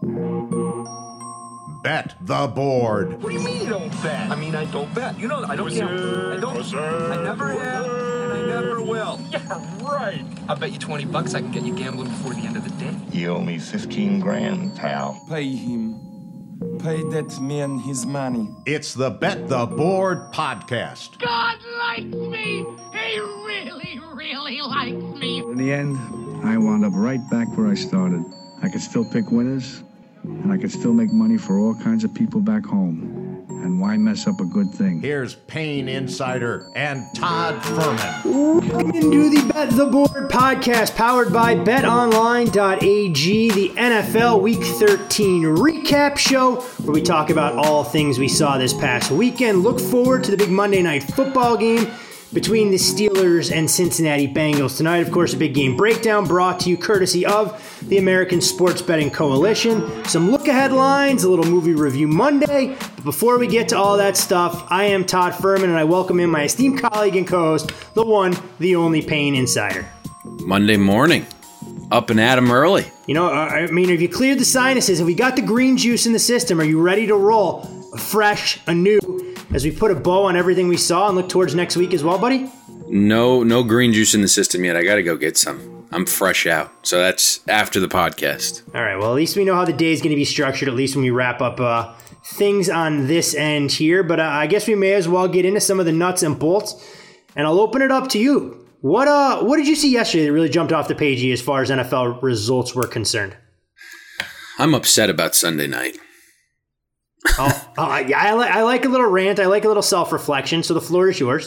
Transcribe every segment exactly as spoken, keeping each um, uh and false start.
Bet the board. What do you mean you don't bet? I mean, I don't bet. You know, I don't gamble. I don't. I never have, and I never will. Yeah, right. I'll bet you twenty bucks I can get you gambling before the end of the day. You owe me fifteen grand, pal. Pay him. Pay that man his money. It's the Bet the Board podcast. God likes me. He really, really likes me. In the end, I wound up right back where I started. I could still pick winners, and I could still make money for all kinds of people back home. And why mess up a good thing? Here's Payne Insider and Todd Furman. Welcome into the Bet the Board podcast, powered by bet online dot a g, the N F L Week thirteen recap show, where we talk about all things we saw this past weekend. Look forward to the big Monday Night Football game between the Steelers and Cincinnati Bengals tonight. Of course, a big game breakdown brought to you courtesy of the American Sports Betting Coalition. Some look-ahead lines, a little movie review Monday. But before we get to all that stuff, I am Todd Furman, and I welcome in my esteemed colleague and co-host, the one, the only Payne Insider. Monday morning. Up and at 'em early. You know, I mean, have you cleared the sinuses? Have we got the green juice in the system? Are you ready to roll fresh, anew, as we put a bow on everything we saw and look towards next week as well, buddy? No, no green juice in the system yet. I got to go get some. I'm fresh out. So that's after the podcast. All right. Well, at least we know how the day is going to be structured, at least when we wrap up uh, things on this end here. But uh, I guess we may as well get into some of the nuts and bolts. And I'll open it up to you. What uh, what did you see yesterday that really jumped off the page as far as N F L results were concerned? I'm upset about Sunday night. oh, oh, yeah, I, li- I like a little rant. I like a little self-reflection. So the floor is yours.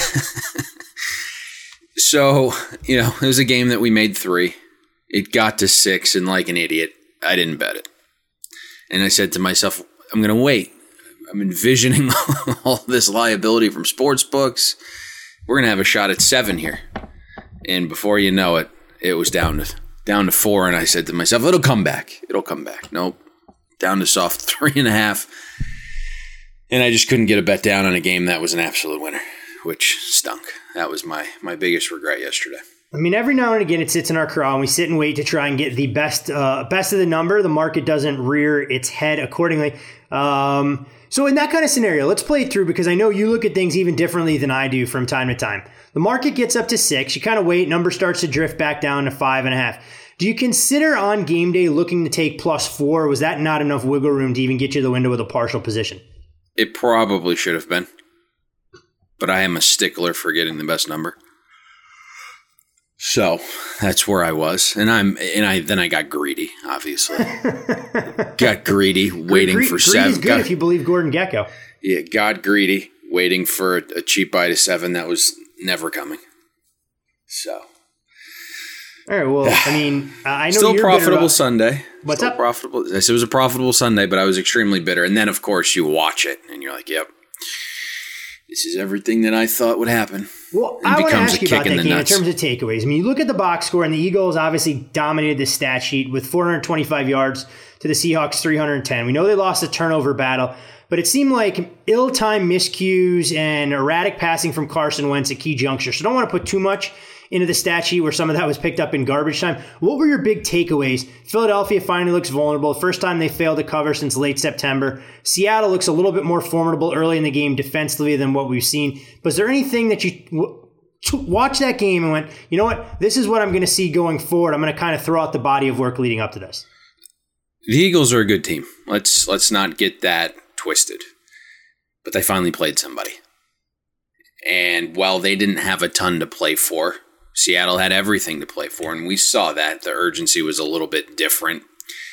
So, you know, it was a game that we made three. It got to six, and like an idiot, I didn't bet it. And I said to myself, I'm going to wait. I'm envisioning all this liability from sports books. We're going to have a shot at seven here. And before you know it, it was down to down to four, and I said to myself, it'll come back. It'll come back. Nope. Down to soft three and a half. And I just couldn't get a bet down on a game that was an absolute winner, which stunk. That was my my biggest regret yesterday. I mean, every now and again it sits in our craw and we sit and wait to try and get the best uh, best of the number. The market doesn't rear its head accordingly. Um, so in that kind of scenario, let's play it through, because I know you look at things even differently than I do from time to time. The market gets up to six. You kind of wait. Number starts to drift back down to five and a half. Do you consider on game day looking to take plus four? Or was that not enough wiggle room to even get you the window with a partial position? It probably should have been. But I am a stickler for getting the best number. So that's where I was. And I'm and I then I got greedy, obviously. got greedy, waiting Gre- for greed seven. Is good got, if you believe Gordon Gekko. Yeah, got greedy, waiting for a, a cheap buy to seven that was never coming. So all right, well, I mean, I know still you're profitable about- Sunday. What's still up? Profitable. It was a profitable Sunday, but I was extremely bitter. And then, of course, you watch it and you're like, "Yep, this is everything that I thought would happen." Well, it I want to becomes ask a you kick about in that the game nuts. in terms of takeaways. I mean, you look at the box score, and the Eagles obviously dominated the stat sheet with four hundred twenty-five yards to the Seahawks three hundred ten. We know they lost the turnover battle, but it seemed like ill-timed miscues and erratic passing from Carson Wentz at key junctures. So don't want to put too much into the stat sheet where some of that was picked up in garbage time. What were your big takeaways? Philadelphia finally looks vulnerable. First time they failed to cover since late September. Seattle looks a little bit more formidable early in the game defensively than what we've seen. But is there anything that you w- to watch that game and went, you know what, this is what I'm going to see going forward. I'm going to kind of throw out the body of work leading up to this. The Eagles are a good team. Let's let's not get that twisted. But they finally played somebody. And while they didn't have a ton to play for, Seattle had everything to play for, and we saw that. The urgency was a little bit different.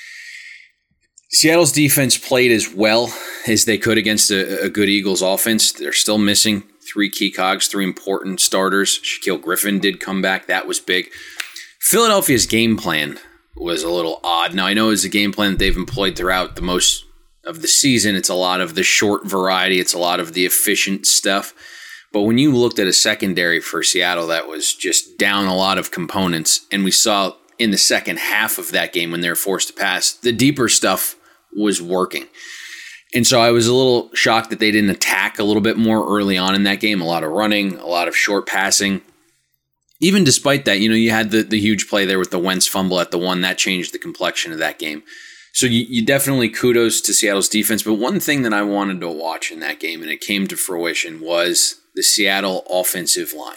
Seattle's defense played as well as they could against a, a good Eagles offense. They're still missing three key cogs, three important starters. Shaquille Griffin did come back. That was big. Philadelphia's game plan was a little odd. Now, I know it's a game plan that they've employed throughout the most of the season. It's a lot of the short variety. It's a lot of the efficient stuff. But when you looked at a secondary for Seattle that was just down a lot of components, and we saw in the second half of that game when they were forced to pass, the deeper stuff was working. And so I was a little shocked that they didn't attack a little bit more early on in that game. A lot of running, a lot of short passing. Even despite that, you know, you had the, the huge play there with the Wentz fumble at the one. That changed the complexion of that game. So you, you definitely kudos to Seattle's defense. But one thing that I wanted to watch in that game, and it came to fruition, was the Seattle offensive line.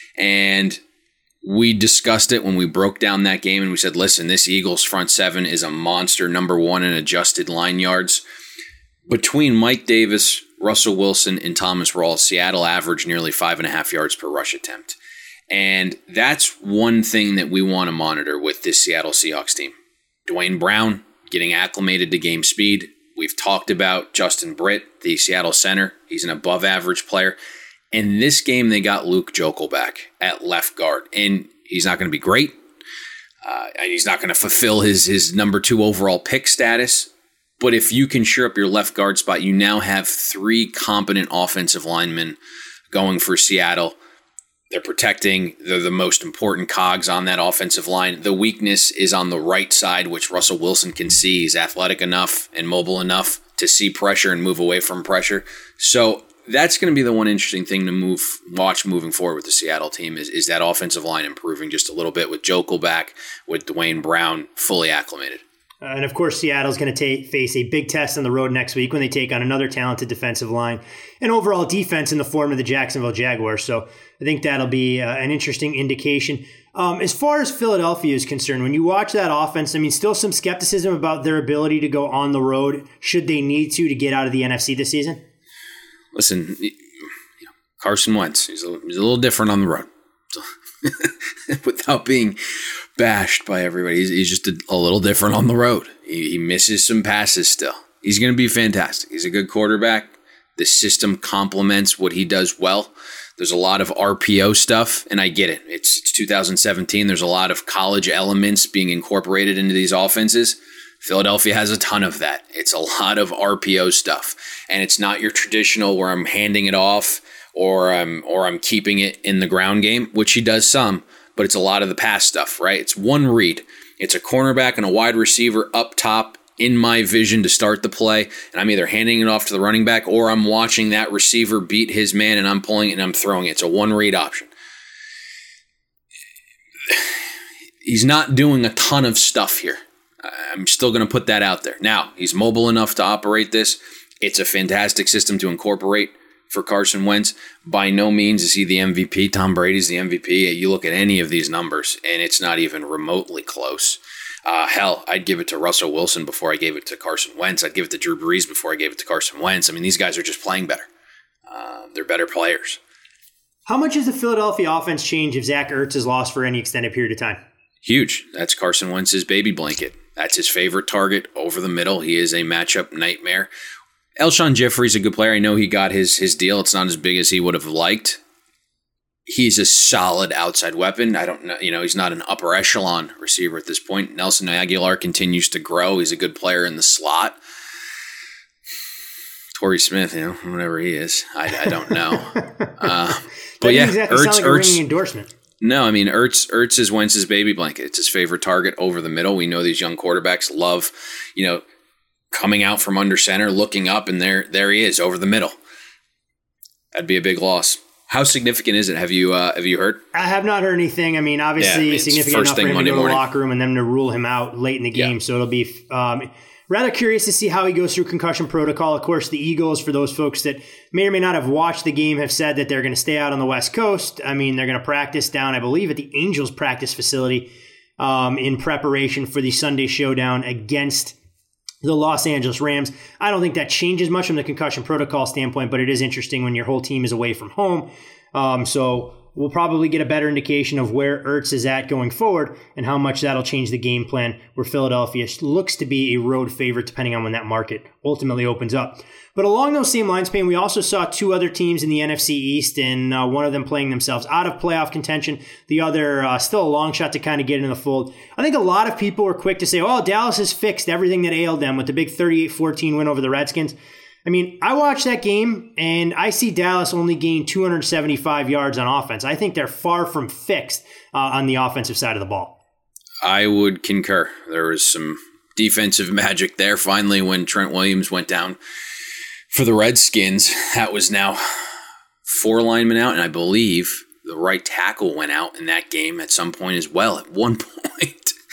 And we discussed it when we broke down that game, and we said, listen, this Eagles front seven is a monster, number one in adjusted line yards. Between Mike Davis, Russell Wilson, and Thomas Rawls, Seattle averaged nearly five and a half yards per rush attempt. And that's one thing that we want to monitor with this Seattle Seahawks team. Dwayne Brown getting acclimated to game speed. We've talked about Justin Britt, the Seattle center. He's an above-average player. In this game, they got Luke Jokel back at left guard. And he's not going to be great. Uh, and he's not going to fulfill his, his number two overall pick status. But if you can shore up your left guard spot, you now have three competent offensive linemen going for Seattle. They're protecting. They're the most important cogs on that offensive line. The weakness is on the right side, which Russell Wilson can see. He's athletic enough and mobile enough to see pressure and move away from pressure. So that's going to be the one interesting thing to move, watch moving forward with the Seattle team is, is that offensive line improving just a little bit with Jokel back, with Dwayne Brown fully acclimated. Uh, and of course, Seattle's going to face a big test on the road next week when they take on another talented defensive line and overall defense in the form of the Jacksonville Jaguars. So I think that'll be uh, an interesting indication. Um, as far as Philadelphia is concerned, when you watch that offense, I mean, still some skepticism about their ability to go on the road should they need to to get out of the N F C this season? Listen, Carson Wentz, he's a, he's a little different on the road. So without being bashed by everybody, he's, he's just a, a little different on the road. He, he misses some passes still. He's going to be fantastic. He's a good quarterback. The system complements what he does well. There's a lot of R P O stuff, and I get it. It's, it's two thousand seventeen. There's a lot of college elements being incorporated into these offenses. Philadelphia has a ton of that. It's a lot of R P O stuff, and it's not your traditional where I'm handing it off or I'm or I'm keeping it in the ground game, which he does some, but it's a lot of the pass stuff, right? It's one read. It's a cornerback and a wide receiver up top in my vision to start the play, and I'm either handing it off to the running back or I'm watching that receiver beat his man and I'm pulling it and I'm throwing it. It's a one-read option. He's not doing a ton of stuff here. I'm still going to put that out there. Now, he's mobile enough to operate this. It's a fantastic system to incorporate for Carson Wentz. By no means is he the M V P. Tom Brady's the M V P. You look at any of these numbers, and it's not even remotely close. Uh, hell, I'd give it to Russell Wilson before I gave it to Carson Wentz. I'd give it to Drew Brees before I gave it to Carson Wentz. I mean, these guys are just playing better. Uh, they're better players. How much does the Philadelphia offense change if Zach Ertz is lost for any extended period of time? Huge. That's Carson Wentz's baby blanket. That's his favorite target over the middle. He is a matchup nightmare. Alshon Jeffrey's a good player. I know he got his his deal. It's not as big as he would have liked. He's a solid outside weapon. I don't know, you know, he's not an upper echelon receiver at this point. Nelson Aguilar continues to grow. He's a good player in the slot. Torrey Smith, you know, whatever he is, I, I don't know. uh, but yeah, exactly Ertz, sound like a Ertz, ringing endorsement. No, I mean, Ertz, Ertz is Wentz's baby blanket. It's his favorite target over the middle. We know these young quarterbacks love, you know, coming out from under center, looking up, and there there he is over the middle. That'd be a big loss. How significant is it? Have you uh, have you heard? I have not heard anything. I mean, obviously yeah, I mean, significant enough for him Monday to go morning. to the locker room and them to rule him out late in the game. Yeah. So it'll be um, rather curious to see how he goes through concussion protocol. Of course, the Eagles, for those folks that may or may not have watched the game, have said that they're going to stay out on the West Coast. I mean, they're going to practice down, I believe, at the Angels practice facility um, in preparation for the Sunday showdown against the Los Angeles Rams. I don't think that changes much from the concussion protocol standpoint, but it is interesting when your whole team is away from home. Um, so we'll probably get a better indication of where Ertz is at going forward and how much that'll change the game plan, where Philadelphia looks to be a road favorite depending on when that market ultimately opens up. But along those same lines, Payne, we also saw two other teams in the N F C East, and uh, one of them playing themselves out of playoff contention, the other uh, still a long shot to kind of get into the fold. I think a lot of people were quick to say, oh, Dallas has fixed everything that ailed them with the big thirty-eight fourteen win over the Redskins. I mean, I watched that game, and I see Dallas only gain two hundred seventy-five yards on offense. I think they're far from fixed uh, on the offensive side of the ball. I would concur. There was some defensive magic there finally when Trent Williams went down for the Redskins. That was now four linemen out, and I believe the right tackle went out in that game at some point as well. At one point,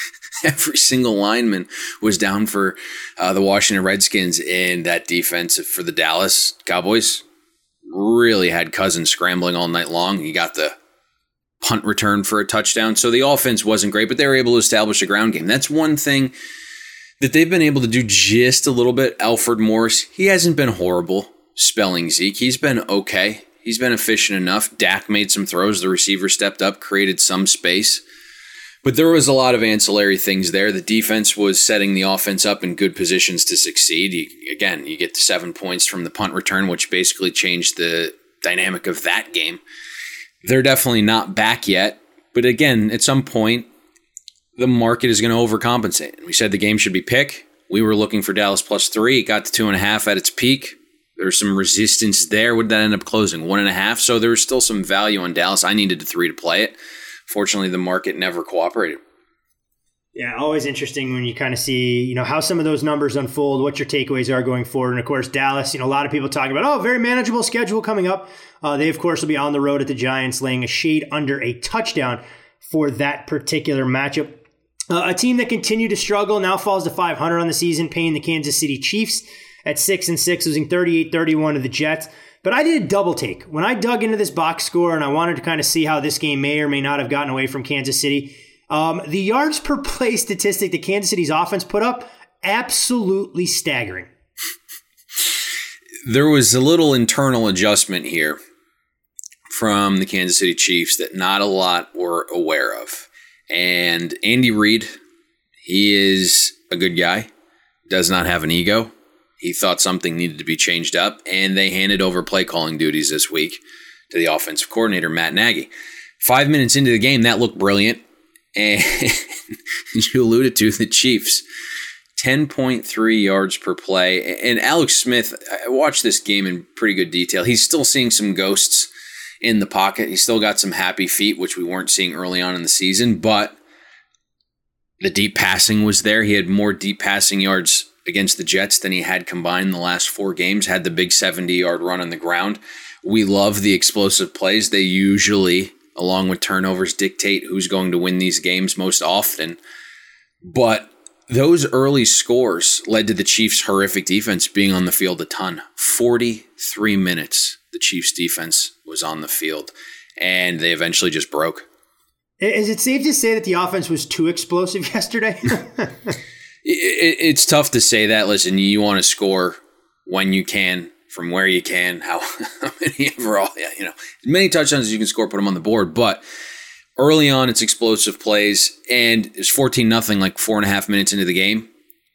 every single lineman was down for uh, the Washington Redskins, and that defense for the Dallas Cowboys really had Cousins scrambling all night long. He got the punt return for a touchdown. So the offense wasn't great, but they were able to establish a ground game. That's one thing that they've been able to do just a little bit. Alfred Morris, he hasn't been horrible spelling Zeke. He's been okay. He's been efficient enough. Dak made some throws. The receiver stepped up, created some space. But there was a lot of ancillary things there. The defense was setting the offense up in good positions to succeed. You, again, you get the seven points from the punt return, which basically changed the dynamic of that game. They're definitely not back yet. But again, at some point, the market is going to overcompensate. We said the game should be pick. We were looking for Dallas plus three. It got to two and a half at its peak. There's some resistance there. What did that end up closing? One and a half. So there was still some value on Dallas. I needed a three to play it. Fortunately, the market never cooperated. Yeah, always interesting when you kind of see, you know, how some of those numbers unfold, what your takeaways are going forward. And of course, Dallas, you know, a lot of people talking about, oh, very manageable schedule coming up. Uh, they, of course, will be on the road at the Giants, laying a shade under a touchdown for that particular matchup. Uh, a team that continued to struggle now falls to five hundred on the season, paying the Kansas City Chiefs at six and six, losing thirty-eight thirty-one to the Jets. But I did a double take. When I dug into this box score and I wanted to kind of see how this game may or may not have gotten away from Kansas City, um, the yards per play statistic that Kansas City's offense put up, absolutely staggering. There was a little internal adjustment here from the Kansas City Chiefs that not a lot were aware of. And Andy Reid, he is a good guy, does not have an ego. He thought something needed to be changed up, and they handed over play calling duties this week to the offensive coordinator, Matt Nagy. Five minutes into the game, that looked brilliant. And you alluded to the Chiefs, ten point three yards per play. And Alex Smith, I watched this game in pretty good detail. He's still seeing some ghosts in the pocket. He's still got some happy feet, which we weren't seeing early on in the season. But the deep passing was there. He had more deep passing yards against the Jets than he had combined in the last four games, had the big seventy-yard run on the ground. We love the explosive plays. They usually, along with turnovers, dictate who's going to win these games most often. But those early scores led to the Chiefs' horrific defense being on the field a ton. forty-three minutes the Chiefs' defense was on the field, and they eventually just broke. Is it safe to say that the offense was too explosive yesterday? It, it's tough to say that. Listen, you want to score when you can, from where you can, how, how many overall, yeah, you know, as many touchdowns as you can score, put them on the board. But early on, it's explosive plays, and it's fourteen nothing, like four and a half minutes into the game.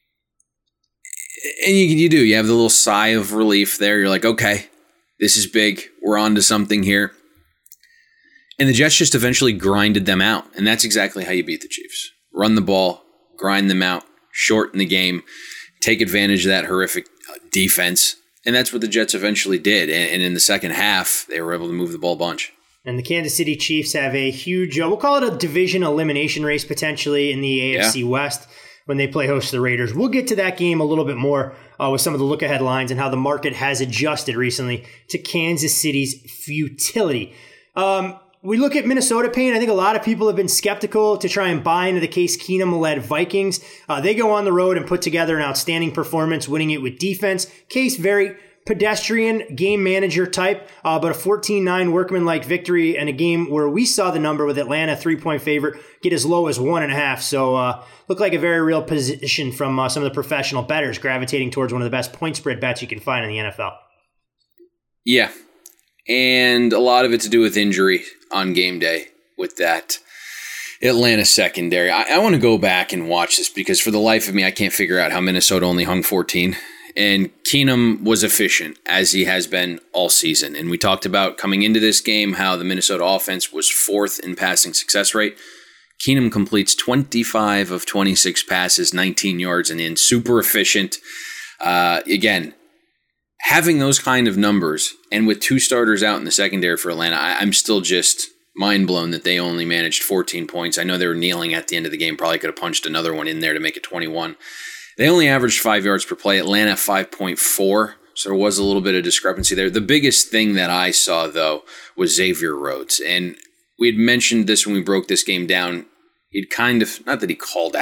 And you, you do. You have the little sigh of relief there. You're like, okay, this is big. We're on to something here. And the Jets just eventually grinded them out. And that's exactly how you beat the Chiefs. Run the ball, grind them out, shorten the game, take advantage of that horrific defense. And that's what the Jets eventually did. And in the second half, they were able to move the ball a bunch. And the Kansas City Chiefs have a huge, uh, we'll call it a division elimination race potentially in the A F C yeah. West when they play host to the Raiders. We'll get to that game a little bit more uh, with some of the look-ahead lines and how the market has adjusted recently to Kansas City's futility. Um, we look at Minnesota, Payne. I think a lot of people have been skeptical to try and buy into the Case Keenum-led Vikings. Uh, they go on the road and put together an outstanding performance, winning it with defense. Case, very pedestrian game manager type, uh, but a fourteen nine workman-like victory in a game where we saw the number with Atlanta, three-point favorite, get as low as one and a half. So uh, looked like a very real position from uh, some of the professional bettors gravitating towards one of the best point spread bets you can find in the N F L. Yeah, and a lot of it to do with injury on game day with that Atlanta secondary. I, I want to go back and watch this because for the life of me, I can't figure out how Minnesota only hung fourteen. And Keenum was efficient, as he has been all season. And we talked about coming into this game how the Minnesota offense was fourth in passing success rate. Keenum completes twenty-five of twenty-six passes, nineteen yards and in. Super efficient. Uh, again, having those kind of numbers, and with two starters out in the secondary for Atlanta, I, I'm still just mind blown that they only managed fourteen points. I know they were kneeling at the end of the game. Probably could have punched another one in there to make it twenty-one. They only averaged five yards per play. Atlanta, five point four. So there was a little bit of discrepancy there. The biggest thing that I saw, though, was Xavier Rhodes. And we had mentioned this when we broke this game down. He'd kind of, not that he called out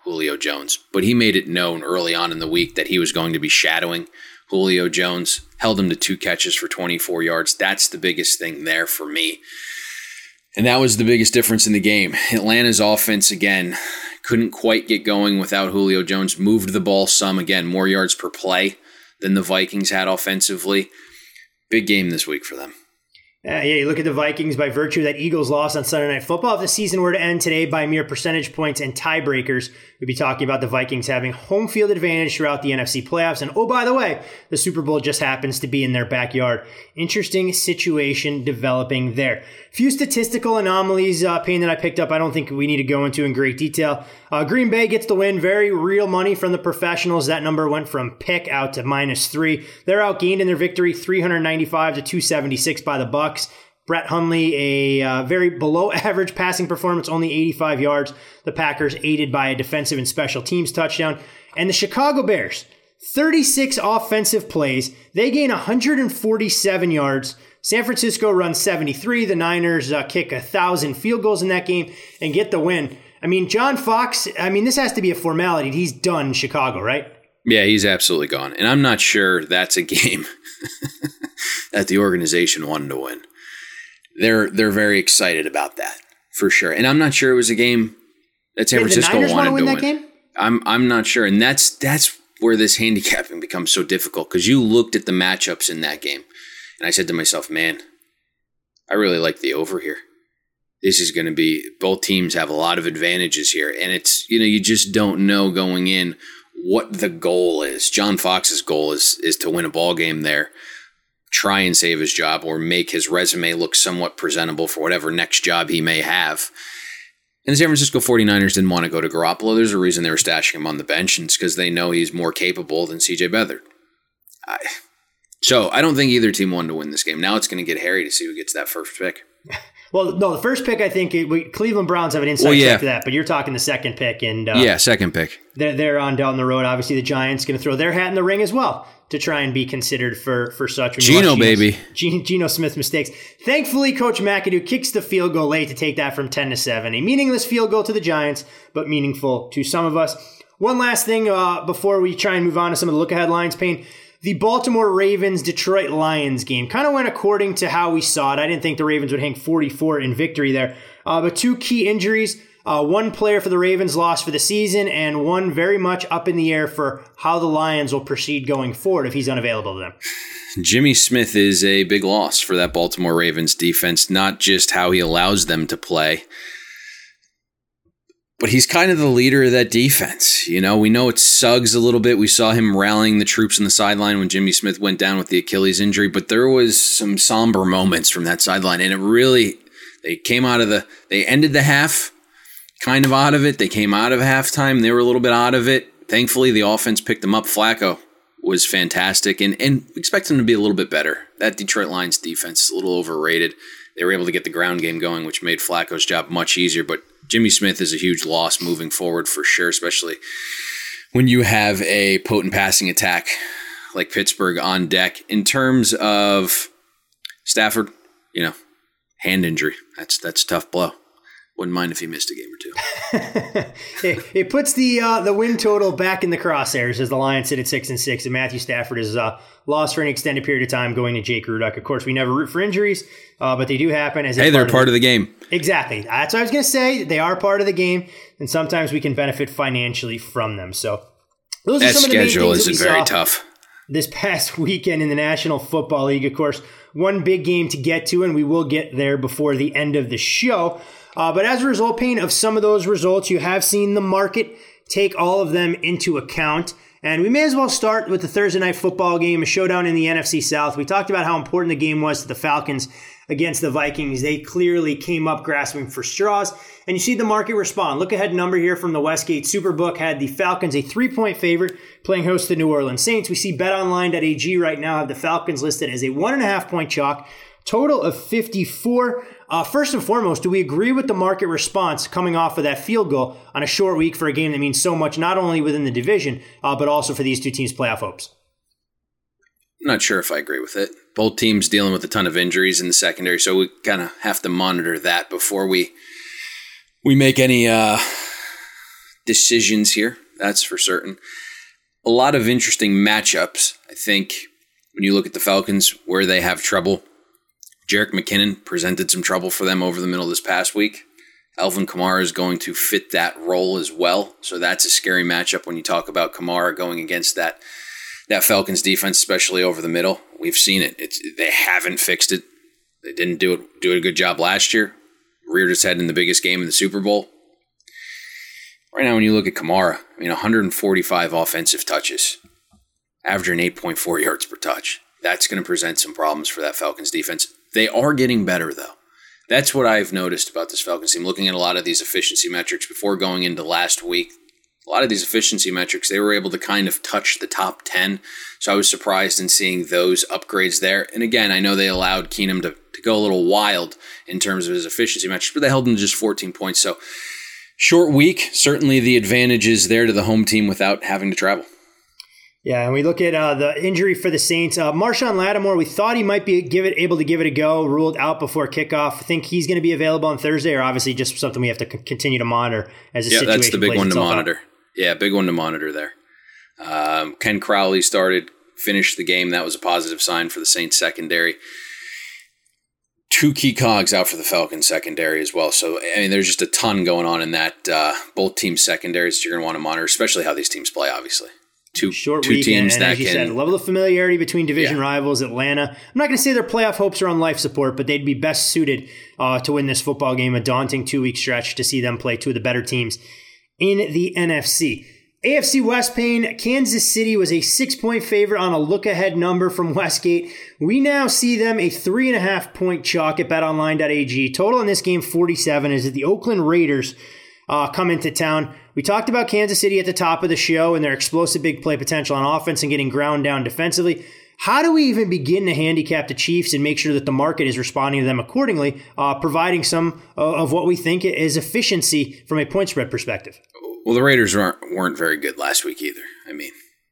Julio Jones, but he made it known early on in the week that he was going to be shadowing Julio Jones, held him to two catches for twenty-four yards. That's the biggest thing there for me. And that was the biggest difference in the game. Atlanta's offense, again, couldn't quite get going without Julio Jones. Moved the ball some, again, more yards per play than the Vikings had offensively. Big game this week for them. Uh, yeah, you look at the Vikings by virtue of that Eagles loss on Sunday Night Football. If the season were to end today by mere percentage points and tiebreakers, we'd be talking about the Vikings having home field advantage throughout the N F C playoffs. And oh, by the way, the Super Bowl just happens to be in their backyard. Interesting situation developing there. Few statistical anomalies, uh, Payne, that I picked up. I don't think we need to go into in great detail. Uh, Green Bay gets the win. Very real money from the professionals. That number went from pick out to minus three. They're outgained in their victory, three ninety-five to two seventy-six by the Bucs. Brett Hundley, a uh, very below average passing performance, only eighty-five yards. The Packers aided by a defensive and special teams touchdown. And the Chicago Bears, thirty-six offensive plays. They gain one hundred forty-seven yards. San Francisco runs seventy-three. The Niners uh, kick one thousand field goals in that game and get the win. I mean, John Fox, I mean, this has to be a formality. He's done in Chicago, right? Yeah, he's absolutely gone. And I'm not sure that's a game that the organization wanted to win. They're they're very excited about that, for sure. And I'm not sure it was a game that San Did Francisco the Niners wanted want to win to that win. game? I'm I'm not sure. And that's that's where this handicapping becomes so difficult, because you looked at the matchups in that game. And I said to myself, man, I really like the over here. This is going to be, both teams have a lot of advantages here. And it's, you know, you just don't know going in what the goal is. John Fox's goal is is to win a ball game there, try and save his job, or make his resume look somewhat presentable for whatever next job he may have. And the San Francisco forty-niners didn't want to go to Garoppolo. There's a reason they were stashing him on the bench, and it's because they know he's more capable than C J Beathard. I... So I don't think either team wanted to win this game. Now it's going to get hairy to see who gets that first pick. Well, no, the first pick, I think, it, we, Cleveland Browns have an inside well, yeah. track to that, but you're talking the second pick. and uh, Yeah, second pick. They're, they're on down the road. Obviously, the Giants going to throw their hat in the ring as well to try and be considered for, for such. Geno, baby. Geno, Geno Smith mistakes. Thankfully, Coach McAdoo kicks the field goal late to take that from ten to seven. A meaningless field goal to the Giants, but meaningful to some of us. One last thing uh, before we try and move on to some of the look-ahead lines, Payne. The Baltimore Ravens-Detroit Lions game kind of went according to how we saw it. I didn't think the Ravens would hang forty-four in victory there. Uh, but two key injuries. Uh, one player for the Ravens lost for the season, and one very much up in the air for how the Lions will proceed going forward if he's unavailable to them. Jimmy Smith is a big loss for that Baltimore Ravens defense, not just how he allows them to play, but he's kind of the leader of that defense. You know, we know it Suggs a little bit. We saw him rallying the troops on the sideline when Jimmy Smith went down with the Achilles injury, but there was some somber moments from that sideline, and it really, they came out of the, they ended the half kind of out of it. They came out of halftime. They were a little bit out of it. Thankfully, the offense picked them up. Flacco was fantastic, and, and we expect him to be a little bit better. That Detroit Lions defense is a little overrated. They were able to get the ground game going, which made Flacco's job much easier, but Jimmy Smith is a huge loss moving forward for sure, especially when you have a potent passing attack like Pittsburgh on deck. In terms of Stafford, you know, hand injury. That's that's a tough blow. Wouldn't mind if he missed a game or two. it, it puts the uh, the win total back in the crosshairs as the Lions sit at six and six, and Matthew Stafford is uh, lost for an extended period of time going to Jake Rudock. Of course, we never root for injuries, uh, but they do happen. As hey, they're part, part of, of the game. Exactly. That's what I was going to say. They are part of the game, and sometimes we can benefit financially from them. So those that are some of the main schedule things that we isn't very saw tough. This past weekend in the National Football League. Of course, one big game to get to, and we will get there before the end of the show. Uh, but as a result, Payne, of some of those results, you have seen the market take all of them into account. And we may as well start with the Thursday Night Football game, a showdown in the N F C South. We talked about how important the game was to the Falcons against the Vikings. They clearly came up grasping for straws, and you see the market respond. Look ahead number here from the Westgate Superbook had the Falcons a three-point favorite playing host to the New Orleans Saints. We see bet online dot a g right now have the Falcons listed as a one and a half point chalk, total of fifty-four. Uh, first and foremost, do we agree with the market response coming off of that field goal on a short week for a game that means so much not only within the division, uh, but also for these two teams' playoff hopes? I'm not sure if I agree with it. Both teams dealing with a ton of injuries in the secondary, so we kind of have to monitor that before we we make any uh, decisions here, that's for certain. A lot of interesting matchups. I think when you look at the Falcons, where they have trouble, Jerick McKinnon presented some trouble for them over the middle this past week. Alvin Kamara is going to fit that role as well. So that's a scary matchup when you talk about Kamara going against that that Falcons defense, especially over the middle. We've seen it. It's they haven't fixed it. They didn't do it do a good job last year. Reared its head in the biggest game in the Super Bowl. Right now, when you look at Kamara, I mean, one hundred forty-five offensive touches, averaging eight point four yards per touch. That's going to present some problems for that Falcons defense. They are getting better, though. That's what I've noticed about this Falcons team. Looking at a lot of these efficiency metrics before going into last week, a lot of these efficiency metrics, they were able to kind of touch the top ten. So I was surprised in seeing those upgrades there. And again, I know they allowed Keenum to, to go a little wild in terms of his efficiency metrics, but they held him to just fourteen points. So short week, certainly the advantage is there to the home team without having to travel. Yeah, and we look at uh, the injury for the Saints. Uh, Marshawn Lattimore, we thought he might be give it, able to give it a go, ruled out before kickoff. I think he's going to be available on Thursday, or obviously just something we have to c- continue to monitor as a yeah, situation. Yeah, that's the big one to monitor. Out. Yeah, big one to monitor there. Um, Ken Crowley started, finished the game. That was a positive sign for the Saints secondary. Two key cogs out for the Falcons secondary as well. So, I mean, there's just a ton going on in that. Uh, both teams secondaries you're going to want to monitor, especially how these teams play, obviously. Two, Short two weekend, teams and that as you can, said, level of familiarity between division yeah. rivals, Atlanta. I'm not going to say their playoff hopes are on life support, but they'd be best suited uh, to win this football game, a daunting two-week stretch to see them play two of the better teams in the N F C. A F C West Payne, Kansas City was a six-point favorite on a look-ahead number from Westgate. We now see them a three and a half point chalk at bet online dot a g. Total in this game, forty-seven, as the Oakland Raiders uh, come into town. We talked about Kansas City at the top of the show and their explosive big play potential on offense and getting ground down defensively. How do we even begin to handicap the Chiefs and make sure that the market is responding to them accordingly, uh, providing some of what we think is efficiency from a point spread perspective? Well, the Raiders weren't, weren't very good last week either. I mean,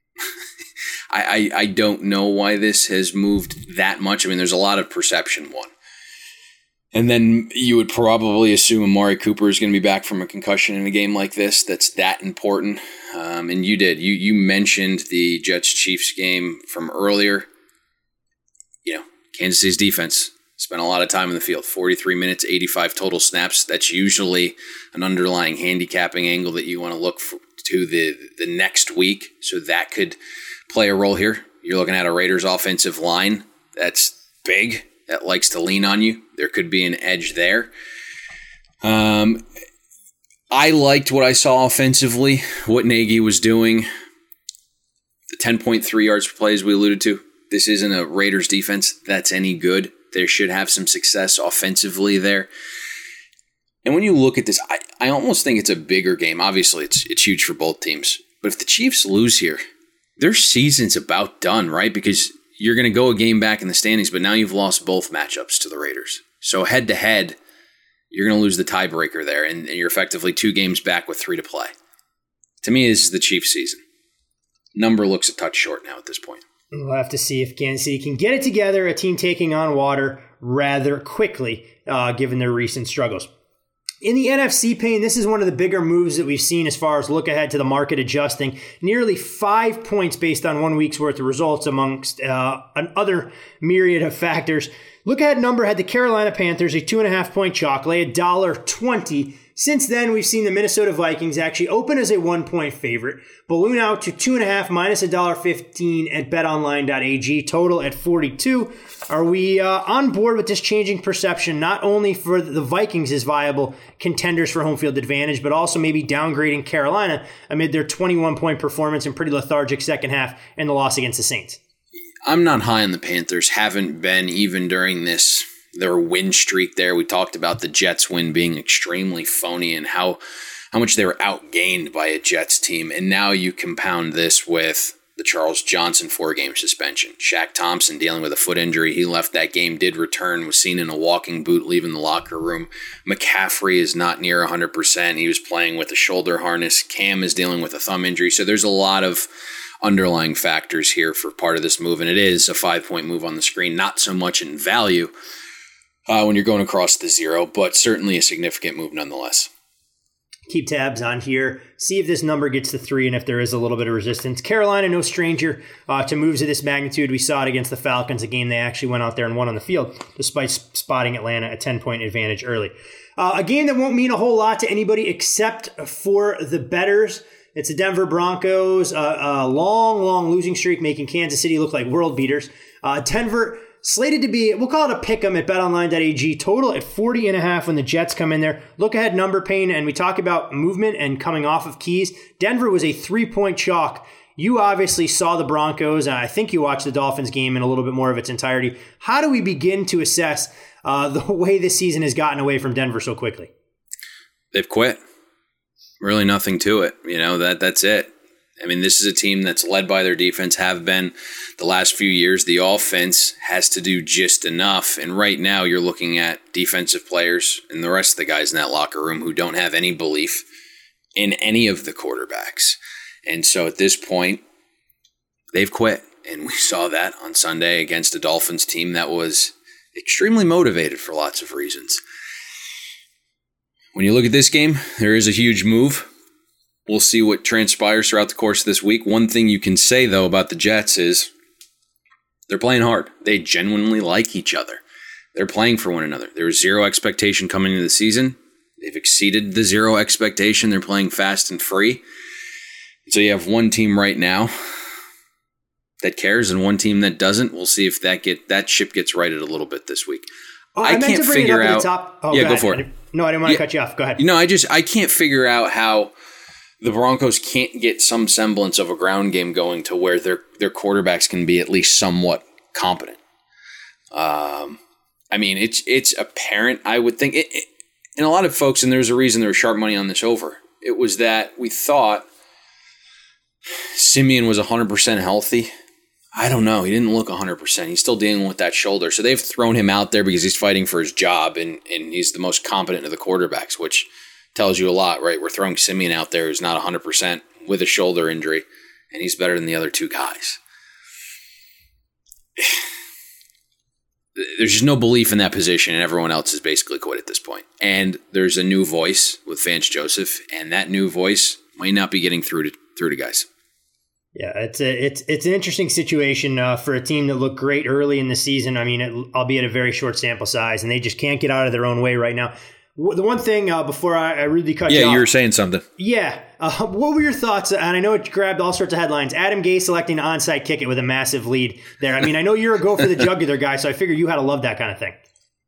I, I I don't know why this has moved that much. I mean, there's a lot of perception, one. And then you would probably assume Amari Cooper is going to be back from a concussion in a game like this. That's that important. Um, and you did. You you mentioned the Jets-Chiefs game from earlier. You know, Kansas City's defense spent a lot of time in the field. forty-three minutes, eighty-five total snaps. That's usually an underlying handicapping angle that you want to look for, to the, the next week. So that could play a role here. You're looking at a Raiders offensive line that's big, that likes to lean on you. There could be an edge there. Um, I liked what I saw offensively, what Nagy was doing. The ten point three yards per play, as we alluded to. This isn't a Raiders defense that's any good. They should have some success offensively there. And when you look at this, I, I almost think it's a bigger game. Obviously, it's it's huge for both teams. But if the Chiefs lose here, their season's about done, right? Because you're going to go a game back in the standings, but now you've lost both matchups to the Raiders. So head-to-head, you're going to lose the tiebreaker there, and, and you're effectively two games back with three to play. To me, this is the Chiefs' season. Number looks a touch short now at this point. We'll have to see if Kansas City can get it together, a team taking on water rather quickly, uh, given their recent struggles. In the N F C, Payne, this is one of the bigger moves that we've seen as far as look ahead to the market adjusting. Nearly five points based on one week's worth of results amongst uh, an other myriad of factors. Look ahead number had the Carolina Panthers, a two and a half point chalk, lay one dollar twenty. Since then, we've seen the Minnesota Vikings actually open as a one-point favorite, balloon out to two and a half minus one dollar fifteen at bet online dot a g, total at forty-two. Are we uh, on board with this changing perception, not only for the Vikings as viable contenders for home field advantage, but also maybe downgrading Carolina amid their twenty-one point performance and pretty lethargic second half and the loss against the Saints? I'm not high on the Panthers, haven't been even during this their win streak there. We talked about the Jets win being extremely phony and how, how much they were outgained by a Jets team. And now you compound this with the Charles Johnson four-game suspension. Shaq Thompson dealing with a foot injury. He left that game, did return, was seen in a walking boot leaving the locker room. McCaffrey is not near one hundred percent. He was playing with a shoulder harness. Cam is dealing with a thumb injury. So there's a lot of underlying factors here for part of this move. And it is a five-point move on the screen, not so much in value Uh, when you're going across the zero, but certainly a significant move nonetheless. keep tabs on here, see if this number gets to three and if there is a little bit of resistance. Carolina, no stranger uh, to moves of this magnitude. We saw it against the Falcons, a game they actually went out there and won on the field, despite spotting Atlanta a ten-point advantage early. Uh, a game that won't mean a whole lot to anybody except for the bettors. It's the Denver Broncos, uh, a long, long losing streak, making Kansas City look like world beaters. Uh, Denver slated to be, we'll call it a pick'em at bet online dot a g, total at forty and a half when the Jets come in there. Look ahead number, Payne, and we talk about movement and coming off of keys. Denver was a three-point chalk. You obviously saw the Broncos, and I think you watched the Dolphins game in a little bit more of its entirety. How do we begin to assess uh, the way this season has gotten away from Denver so quickly? They've quit. Really nothing to it. You know, that that's it. I mean, this is a team that's led by their defense, have been the last few years. The offense has to do just enough. And right now you're looking at defensive players and the rest of the guys in that locker room who don't have any belief in any of the quarterbacks. And so at this point, they've quit. And we saw that on Sunday against a Dolphins team that was extremely motivated for lots of reasons. When you look at this game, there is a huge move. We'll see what transpires throughout the course of this week. One thing you can say, though, about the Jets is they're playing hard. They genuinely like each other. They're playing for one another. There was zero expectation coming into the season. They've exceeded the zero expectation. They're playing fast and free. So you have one team right now that cares and one team that doesn't. We'll see if that get that ship gets righted a little bit this week. Oh, I, I can't figure out. Top. Oh, yeah, go, go ahead. for it. No, I didn't want to yeah. cut you off. Go ahead. You know, I just I can't figure out how the Broncos can't get some semblance of a ground game going to where their their quarterbacks can be at least somewhat competent. Um, I mean, it's it's apparent. I would think, it, it, and a lot of folks, and there's a reason there was sharp money on this over. It was that we thought Simeon was one hundred percent healthy. I don't know. He didn't look one hundred percent. He's still dealing with that shoulder. So they've thrown him out there because he's fighting for his job, and, and he's the most competent of the quarterbacks, which tells you a lot, right? We're throwing Simeon out there who's not one hundred percent with a shoulder injury, and he's better than the other two guys. There's just no belief in that position, and everyone else is basically quit at this point. And there's a new voice with Vance Joseph, and that new voice might not be getting through to through to guys. Yeah, it's a, it's it's an interesting situation uh, for a team that looked great early in the season. I mean, it, albeit a very short sample size, and they just can't get out of their own way right now. The one thing uh, before I, I really cut yeah, you off. Yeah, you were saying something. Yeah. Uh, what were your thoughts? And I know it grabbed all sorts of headlines. Adam Gase selecting to onside kick it with a massive lead there. I mean, I know you're a go for the jugular guy, so I figured you had to love that kind of thing.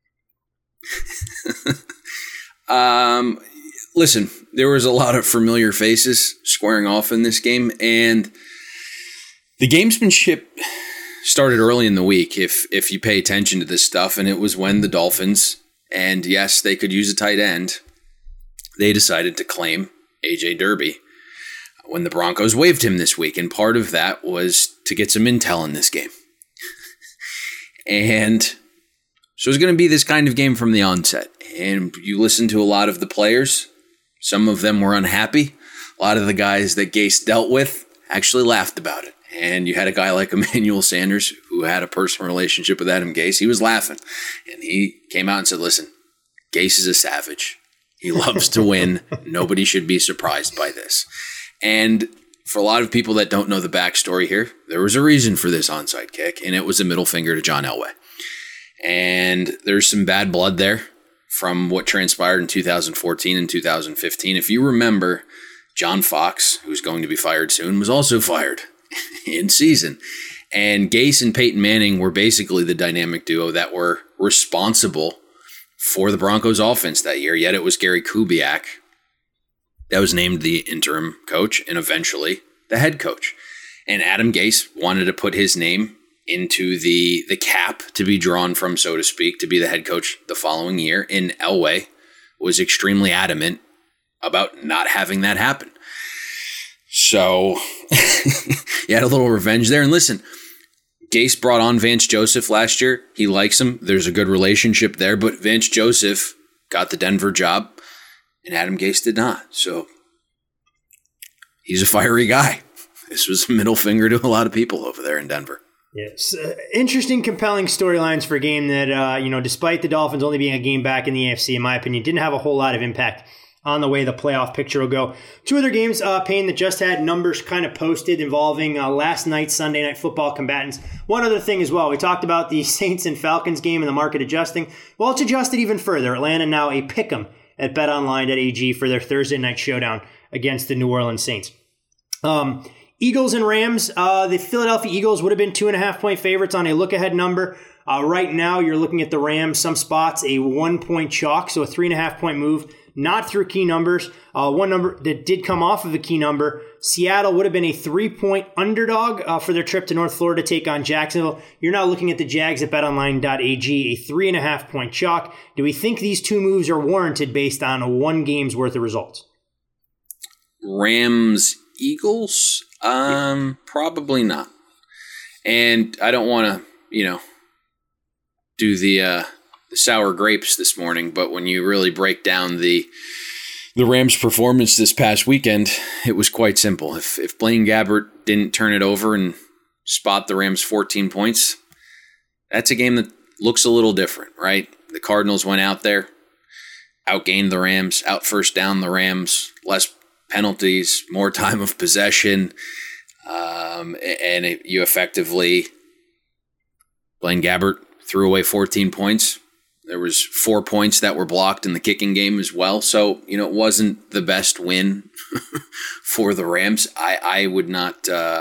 um, listen, there was a lot of familiar faces squaring off in this game, and the gamesmanship started early in the week, if if you pay attention to this stuff, and it was when the Dolphins, and yes, they could use a tight end, they decided to claim A J Derby when the Broncos waived him this week, and part of that was to get some intel in this game. And so it's going to be this kind of game from the onset, and you listen to a lot of the players. Some of them were unhappy. A lot of the guys that Gase dealt with actually laughed about it. And you had a guy like Emmanuel Sanders who had a personal relationship with Adam Gase. He was laughing. And he came out and said, listen, Gase is a savage. He loves to win. Nobody should be surprised by this. And for a lot of people that don't know the backstory here, there was a reason for this onside kick, and it was a middle finger to John Elway. And there's some bad blood there from what transpired in two thousand fourteen and two thousand fifteen. If you remember, John Fox, who's going to be fired soon, was also fired in season. And Gase and Peyton Manning were basically the dynamic duo that were responsible for the Broncos offense that year. Yet it was Gary Kubiak that was named the interim coach and eventually the head coach. And Adam Gase wanted to put his name into the, the cap to be drawn from, so to speak, to be the head coach the following year. And Elway was extremely adamant about not having that happen. So you had a little revenge there. And listen, Gase brought on Vance Joseph last year. He likes him. There's a good relationship there. But Vance Joseph got the Denver job, and Adam Gase did not. So he's a fiery guy. This was a middle finger to a lot of people over there in Denver. Yes, uh, interesting, compelling storylines for a game that, uh, you know, despite the Dolphins only being a game back in the A F C, in my opinion, didn't have a whole lot of impact on the way the playoff picture will go. Two other games, uh, Payne, that just had numbers kind of posted involving uh, last night's Sunday Night Football combatants. One other thing as well, we talked about the Saints and Falcons game and the market adjusting. Well, it's adjusted even further. Atlanta now a pick'em at bet online dot a g for their Thursday night showdown against the New Orleans Saints. Um, Eagles and Rams, uh, the Philadelphia Eagles would have been two and a half point favorites on a look-ahead number. Uh, right now, you're looking at the Rams, some spots, a one-point chalk, so a three and a half point move, not through key numbers. Uh, one number that did come off of a key number, Seattle would have been a three-point underdog uh, for their trip to North Florida to take on Jacksonville. You're now looking at the Jags at bet online dot a g, a three and a half point chalk. Do we think these two moves are warranted based on one game's worth of results? Rams, Eagles? Um, probably not. And I don't want to, you know, do the uh, the sour grapes this morning, but when you really break down the the Rams' performance this past weekend, it was quite simple. If if Blaine Gabbert didn't turn it over and spot the Rams fourteen points, that's a game that looks a little different, right? The Cardinals went out there, outgained the Rams, out first down the Rams, less penalties, more time of possession, um, and it, you effectively, Blaine Gabbert threw away fourteen points. There was four points that were blocked in the kicking game as well. So, you know, it wasn't the best win for the Rams. I, I would not, uh,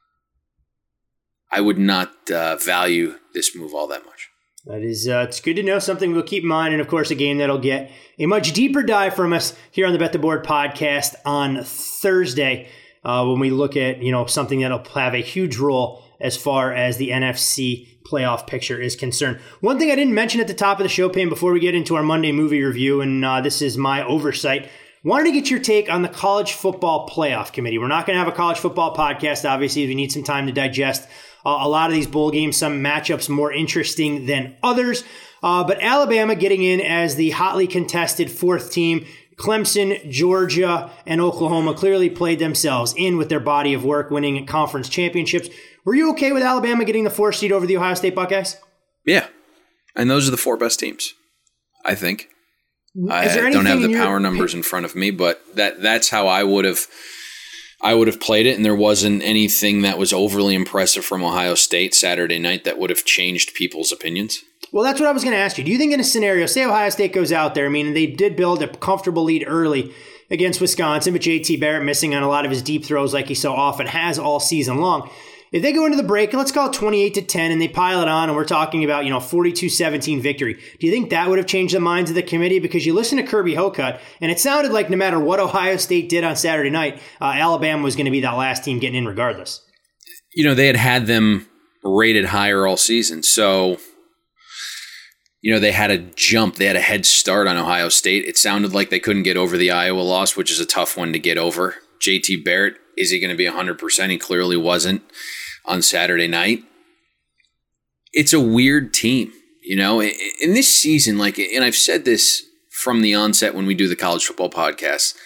I would not uh, value this move all that much. That is, uh, it's good to know, something we'll keep in mind. And of course, a game that'll get a much deeper dive from us here on the Bet the Board podcast on Thursday uh, when we look at, you know, something that'll have a huge role as far as the N F C playoff picture is concerned. One thing I didn't mention at the top of the show, Payne, before we get into our Monday movie review, and uh, this is my oversight, wanted to get your take on the College Football Playoff Committee. We're not going to have a college football podcast, obviously. We need some time to digest uh, a lot of these bowl games, some matchups more interesting than others. Uh, but Alabama getting in as the hotly contested fourth team. Clemson, Georgia, and Oklahoma clearly played themselves in with their body of work, winning conference championships. Were you okay with Alabama getting the fourth seed over the Ohio State Buckeyes? Yeah. And those are the four best teams, I think. I there don't have the your power numbers in front of me, but that that's how I would have I would have played it, and there wasn't anything that was overly impressive from Ohio State Saturday night that would have changed people's opinions. Well, that's what I was going to ask you. Do you think in a scenario, say Ohio State goes out there, I mean, they did build a comfortable lead early against Wisconsin, but J T Barrett missing on a lot of his deep throws like he so often has all season long. If they go into the break, let's call it twenty-eight to ten, and they pile it on, and we're talking about, you know, forty-two seventeen victory, do you think that would have changed the minds of the committee? Because you listen to Kirby Hocutt, and it sounded like no matter what Ohio State did on Saturday night, uh, Alabama was going to be that last team getting in regardless. You know, they had had them rated higher all season, so, you know, they had a jump. They had a head start on Ohio State. It sounded like they couldn't get over the Iowa loss, which is a tough one to get over. J T Barrett, is he going to be one hundred percent? He clearly wasn't on Saturday night. It's a weird team, you know. In this season, like, and I've said this from the onset when we do the college football podcast,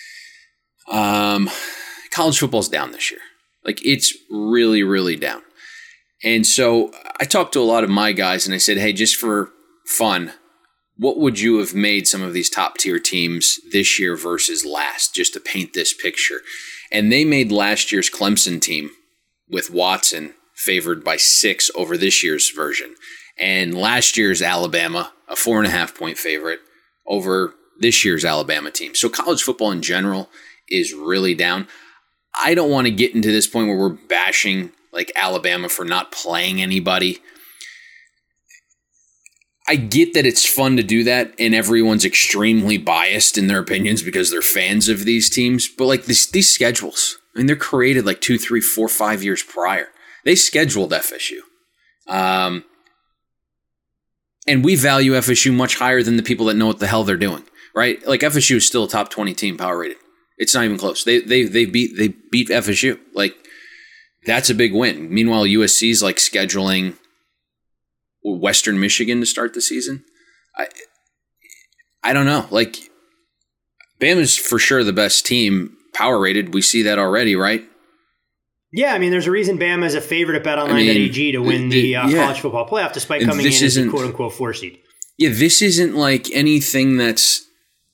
um, college football's down this year. Like, it's really, really down. And so I talked to a lot of my guys, and I said, hey, just for fun, what would you have made some of these top-tier teams this year versus last, just to paint this picture? And they made last year's Clemson team with Watson favored by six over this year's version. And last year's Alabama, a four and a half point favorite over this year's Alabama team. So college football in general is really down. I don't want to get into this point where we're bashing like Alabama for not playing anybody. I get that it's fun to do that, and everyone's extremely biased in their opinions because they're fans of these teams. But like this, these schedules, I mean, they're created like two, three, four, five years prior. They scheduled F S U. Um, and we value F S U much higher than the people that know what the hell they're doing, right? Like F S U is still a top twenty team power rated. It's not even close. They they they beat they beat F S U. Like, that's a big win. Meanwhile, U S C's like scheduling Western Michigan to start the season. I I don't know. Like, Bama's for sure the best team power rated. We see that already, right? Yeah, I mean, there's a reason Bama is a favorite at bet online dot a g to win the uh, yeah. college football playoff, despite coming in as a quote-unquote four seed. Yeah, this isn't like anything that's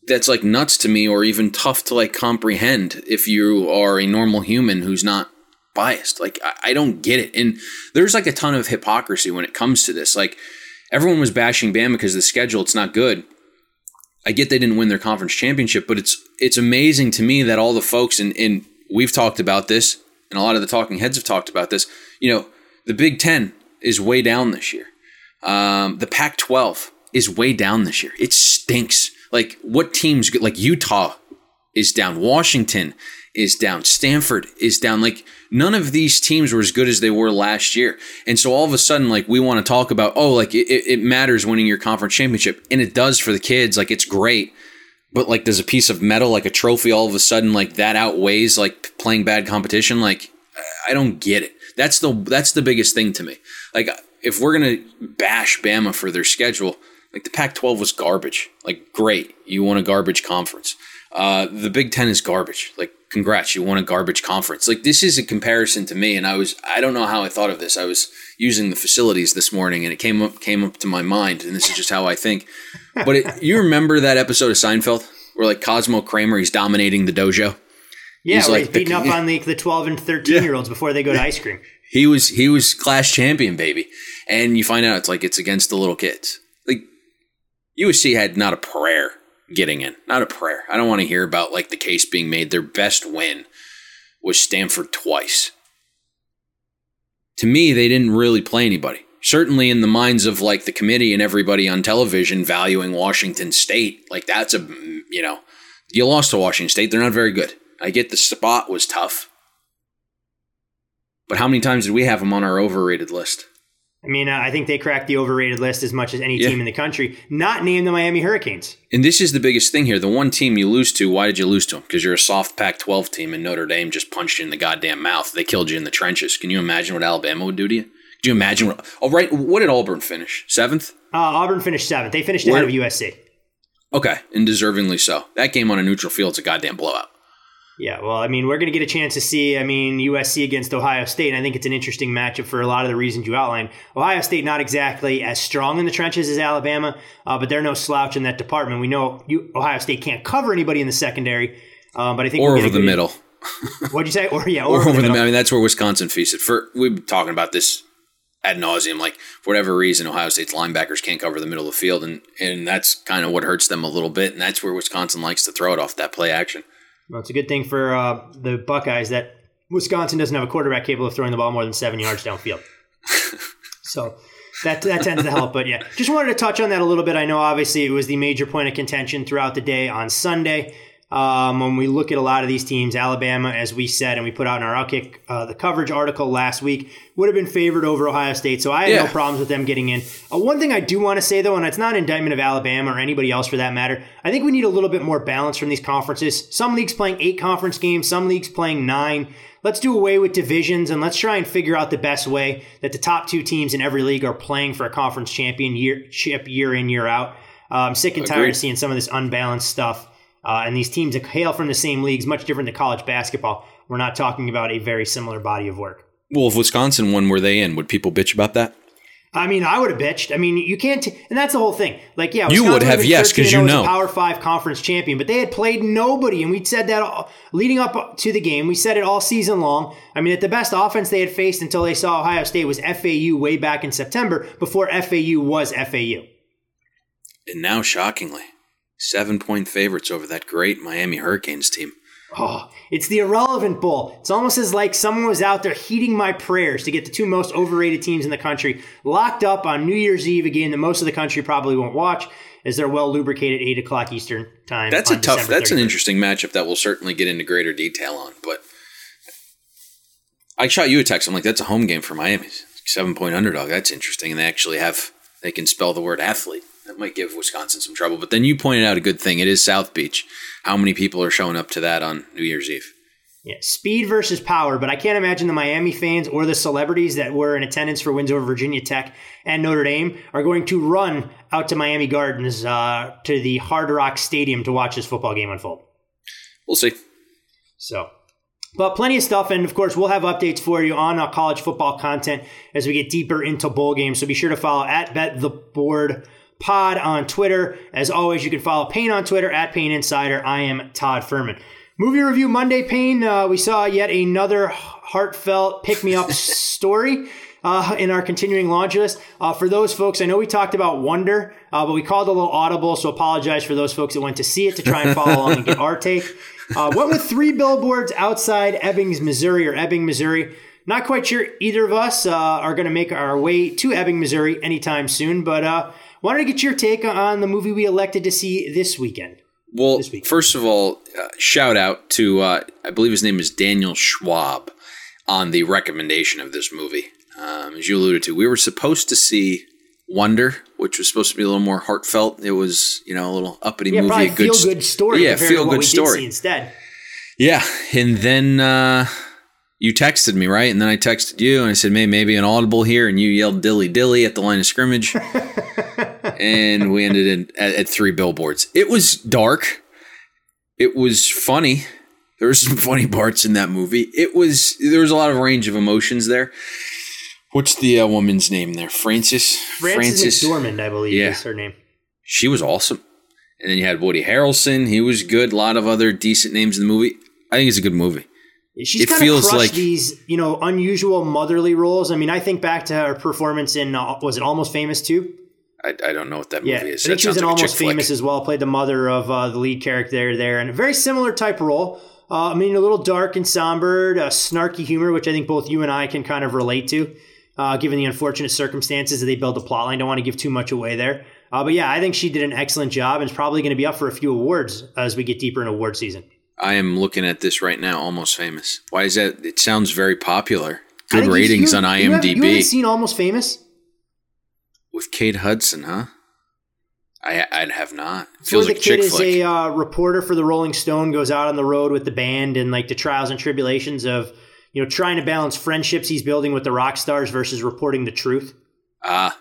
that's like nuts to me, or even tough to like comprehend if you are a normal human who's not biased. Like, I, I don't get it. And there's like a ton of hypocrisy when it comes to this. Like, everyone was bashing Bama because the schedule, it's not good. I get they didn't win their conference championship, but it's it's amazing to me that all the folks, and, and we've talked about this, and a lot of the talking heads have talked about this, you know, the Big Ten is way down this year. Um, the Pac twelve is way down this year. It stinks. Like, what teams, like Utah is down, Washington is down, Stanford is down. Like, none of these teams were as good as they were last year. And so all of a sudden, like, we want to talk about, oh, like, it, it matters winning your conference championship. And it does for the kids. Like, it's great. But, like, does a piece of metal, like a trophy, all of a sudden, like, that outweighs, like, playing bad competition? Like, I don't get it. That's the that's the biggest thing to me. Like, if we're going to bash Bama for their schedule, like, the Pac twelve was garbage. Like, great. You won a garbage conference. Uh, the Big Ten is garbage. Like, congrats, you won a garbage conference. Like, this is a comparison to me, and I was I don't know how I thought of this. I was using the facilities this morning, and it came up came up to my mind, and this is just how I think. But it, you remember that episode of Seinfeld where, like, Cosmo Kramer, he's dominating the dojo? Yeah, he's where like he's beating the, up on the, the twelve and thirteen-year-olds yeah. before they go to ice cream. He was he was class champion, baby. And you find out it's like it's against the little kids. Like, U S C had not a prayer getting in. Not a prayer. I don't want to hear about, like, the case being made. Their best win was Stanford twice. To me, they didn't really play anybody. Certainly in the minds of, like, the committee and everybody on television valuing Washington State. Like, that's a, you know, you lost to Washington State. They're not very good. I get the spot was tough. But how many times did we have them on our overrated list? I mean, uh, I think they cracked the overrated list as much as any yeah. team in the country, not named the Miami Hurricanes. And this is the biggest thing here. The one team you lose to, why did you lose to them? Because you're a soft Pac twelve team and Notre Dame just punched you in the goddamn mouth. They killed you in the trenches. Can you imagine what Alabama would do to you? Could you imagine? What, oh, right. What did Auburn finish? Seventh? Uh, Auburn finished seventh. They finished ahead of U S C. Okay, and deservingly so. That game on a neutral field is a goddamn blowout. Yeah, well, I mean, we're going to get a chance to see, I mean, U S C against Ohio State, and I think it's an interesting matchup for a lot of the reasons you outlined. Ohio State not exactly as strong in the trenches as Alabama, uh, but they're no slouch in that department. We know you, Ohio State can't cover anybody in the secondary, um, but I think or we'll over the middle. What'd you say? Or yeah, or, or over, over the middle. middle. I mean, that's where Wisconsin feasted. For we've been talking about this ad nauseum. Like, for whatever reason, Ohio State's linebackers can't cover the middle of the field, and and that's kind of what hurts them a little bit. And that's where Wisconsin likes to throw it off that play action. Well, it's a good thing for uh, the Buckeyes that Wisconsin doesn't have a quarterback capable of throwing the ball more than seven yards downfield. So that that tends to help. But yeah, just wanted to touch on that a little bit. I know obviously it was the major point of contention throughout the day on Sunday. Um, when we look at a lot of these teams, Alabama, as we said, and we put out in our Outkick, uh, the coverage article last week, would have been favored over Ohio State. So I had yeah. no problems with them getting in. Uh, one thing I do want to say, though, and it's not an indictment of Alabama or anybody else for that matter, I think we need a little bit more balance from these conferences. Some leagues playing eight conference games, some leagues playing nine. Let's do away with divisions, and let's try and figure out the best way that the top two teams in every league are playing for a conference championship year in, year out. Uh, I'm sick and tired Agreed. of seeing some of this unbalanced stuff. Uh, and these teams that hail from the same leagues, much different than college basketball. We're not talking about a very similar body of work. Well, if Wisconsin won, were they in? Would people bitch about that? I mean, I would have bitched. I mean, you can't, t- and that's the whole thing. Like, yeah, you Wisconsin would have, yes, because you know, a Power Five conference champion, but they had played nobody, and we said that all, leading up to the game. We said it all season long. I mean, at the best offense they had faced until they saw Ohio State was F A U way back in September, before F A U was F A U. And now, shockingly, seven-point favorites over that great Miami Hurricanes team. Oh, it's the irrelevant bowl. It's almost as like someone was out there heeding my prayers to get the two most overrated teams in the country locked up on New Year's Eve, a game that most of the country probably won't watch, as they're well lubricated eight o'clock Eastern time. That's a tough, December that's an thirty-first. interesting matchup that we'll certainly get into greater detail on. But I shot you a text. I'm like, that's a home game for Miami. Seven-point underdog. That's interesting. And they actually have, they can spell the word athlete. That might give Wisconsin some trouble. But then you pointed out a good thing. It is South Beach. How many people are showing up to that on New Year's Eve? Yeah, speed versus power. But I can't imagine the Miami fans or the celebrities that were in attendance for wins over Virginia Tech and Notre Dame are going to run out to Miami Gardens uh, to the Hard Rock Stadium to watch this football game unfold. We'll see. So, but plenty of stuff. And of course, we'll have updates for you on our college football content as we get deeper into bowl games. So be sure to follow at Bet the Board Pod on Twitter. As always, you can follow Payne on Twitter at Payne Insider. I am Todd Furman. Movie Review Monday, Payne. Uh, we saw yet another heartfelt pick-me-up story uh, in our continuing launch list. Uh, for those folks, I know we talked about Wonder, uh, but we called a little audible, so apologize for those folks that went to see it to try and follow along and get our take. Uh, went with Three Billboards Outside Ebbing, Missouri, or Ebbing, Missouri. Not quite sure either of us uh, are going to make our way to Ebbing, Missouri anytime soon, but uh, wanted to get your take on the movie we elected to see this weekend. Well, first of all, uh, shout out to, uh, I believe his name is Daniel Schwab, on the recommendation of this movie. Um, as you alluded to, we were supposed to see Wonder, which was supposed to be a little more heartfelt. It was, you know, a little uppity yeah, movie. Probably a good feel good story. Yeah, feel good story. Instead. Yeah, and then uh, you texted me, right? And then I texted you, and I said, maybe, maybe an audible here, and you yelled dilly dilly at the line of scrimmage. And we ended in, at, at Three Billboards. It was dark. It was funny. There were some funny parts in that movie. It was there was a lot of range of emotions there. What's the uh, woman's name there? Frances? Frances McDormand, I believe, yeah. is her name. She was awesome. And then you had Woody Harrelson. He was good. A lot of other decent names in the movie. I think it's a good movie. She's it kind feels of crushed like these, you know, unusual motherly roles. I mean, I think back to her performance in, uh, was it Almost Famous too? I, I don't know what that movie yeah, is. I think that she was in like Almost Famous flick. as well. Played the mother of uh, the lead character there, and a very similar type role. Uh, I mean, a little dark and somber, uh, snarky humor, which I think both you and I can kind of relate to, uh, given the unfortunate circumstances that they built a plotline. Don't want to give too much away there. Uh, but yeah, I think she did an excellent job and is probably going to be up for a few awards as we get deeper in award season. I am looking at this right now, Almost Famous. Why is that? It sounds very popular. Good ratings on I M D B. You, have, you haven't seen Almost Famous? With Kate Hudson, huh? I I'd have not. It so feels the like a kid chick is flick. a uh, reporter for the Rolling Stone, goes out on the road with the band and like the trials and tribulations of, you know, trying to balance friendships he's building with the rock stars versus reporting the truth. Ah, uh,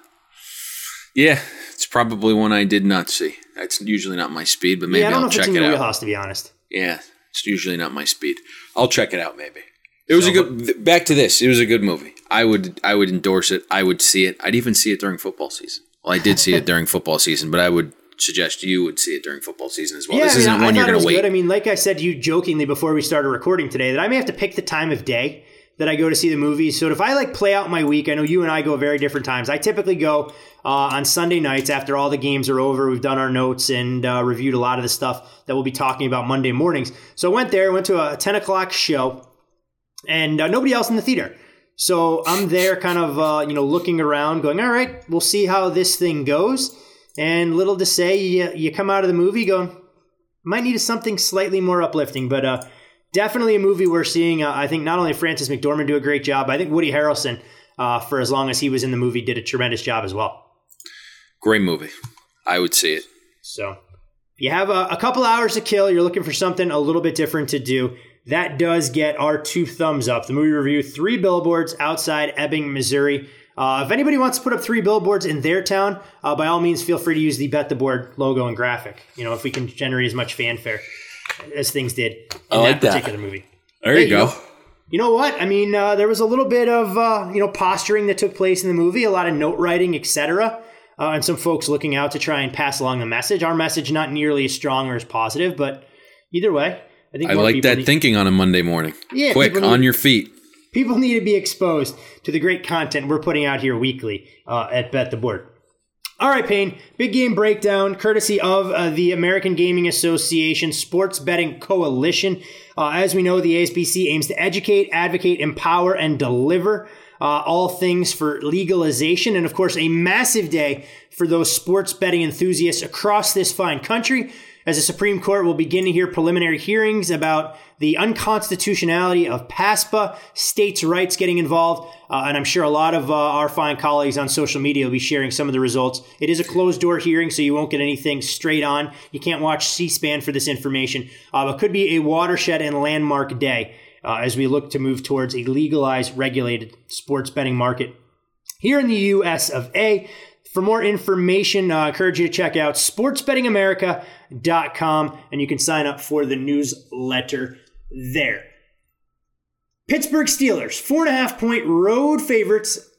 yeah, it's probably one I did not see. That's usually not my speed, but maybe yeah, I don't I'll know if check it's in it your out. wheelhouse, to be honest. Yeah, it's usually not my speed. I'll check it out. Maybe it was so, a good. Th- back to this, it was a good movie. I would I would endorse it. I would see it. I'd even see it during football season. Well, I did see it during football season, but I would suggest you would see it during football season as well. Yeah, this I mean, isn't I, one I you're going to wait. Good. I mean, like I said to you jokingly before we started recording today, that I may have to pick the time of day that I go to see the movies. So if I like play out my week, I know you and I go very different times. I typically go uh, on Sunday nights after all the games are over. We've done our notes and uh, reviewed a lot of the stuff that we'll be talking about Monday mornings. So I went there, went to a ten o'clock show, and uh, nobody else in the theater. So I'm there kind of, uh, you know, looking around going, all right, we'll see how this thing goes. And little to say, you, you come out of the movie going, might need something slightly more uplifting. But uh, definitely a movie we're seeing. Uh, I think not only Frances McDormand do a great job, but I think Woody Harrelson, uh, for as long as he was in the movie, did a tremendous job as well. Great movie. I would see it. So you have a, a couple hours to kill. You're looking for something a little bit different to do. That does get our two thumbs up. The movie review, Three Billboards Outside Ebbing, Missouri. Uh, if anybody wants to put up three billboards in their town, uh, by all means, feel free to use the Bet the Board logo and graphic. You know, if we can generate as much fanfare as things did in I like that particular that. movie. There hey, you go. You know, you know what? I mean, uh, there was a little bit of, uh, you know, posturing that took place in the movie, a lot of note writing, et cetera, uh, and some folks looking out to try and pass along the message. Our message not nearly as strong or as positive, but either way, I think I like that need- thinking on a Monday morning. Yeah, quick, need- on your feet. People need to be exposed to the great content we're putting out here weekly uh, at Bet the Board. All right, Payne, big game breakdown courtesy of uh, the American Gaming Association Sports Betting Coalition. Uh, as we know, the A S B C aims to educate, advocate, empower, and deliver uh, all things for legalization. And of course, a massive day for those sports betting enthusiasts across this fine country, as the Supreme Court will begin to hear preliminary hearings about the unconstitutionality of PASPA, states' rights getting involved, uh, and I'm sure a lot of uh, our fine colleagues on social media will be sharing some of the results. It is a closed-door hearing, so you won't get anything straight on. You can't watch C-SPAN for this information, uh, but could be a watershed and landmark day uh, as we look to move towards a legalized, regulated sports betting market here in the U S of A. For more information, uh, I encourage you to check out sports betting america dot com, and you can sign up for the newsletter there. Pittsburgh Steelers, four and a half point road favorites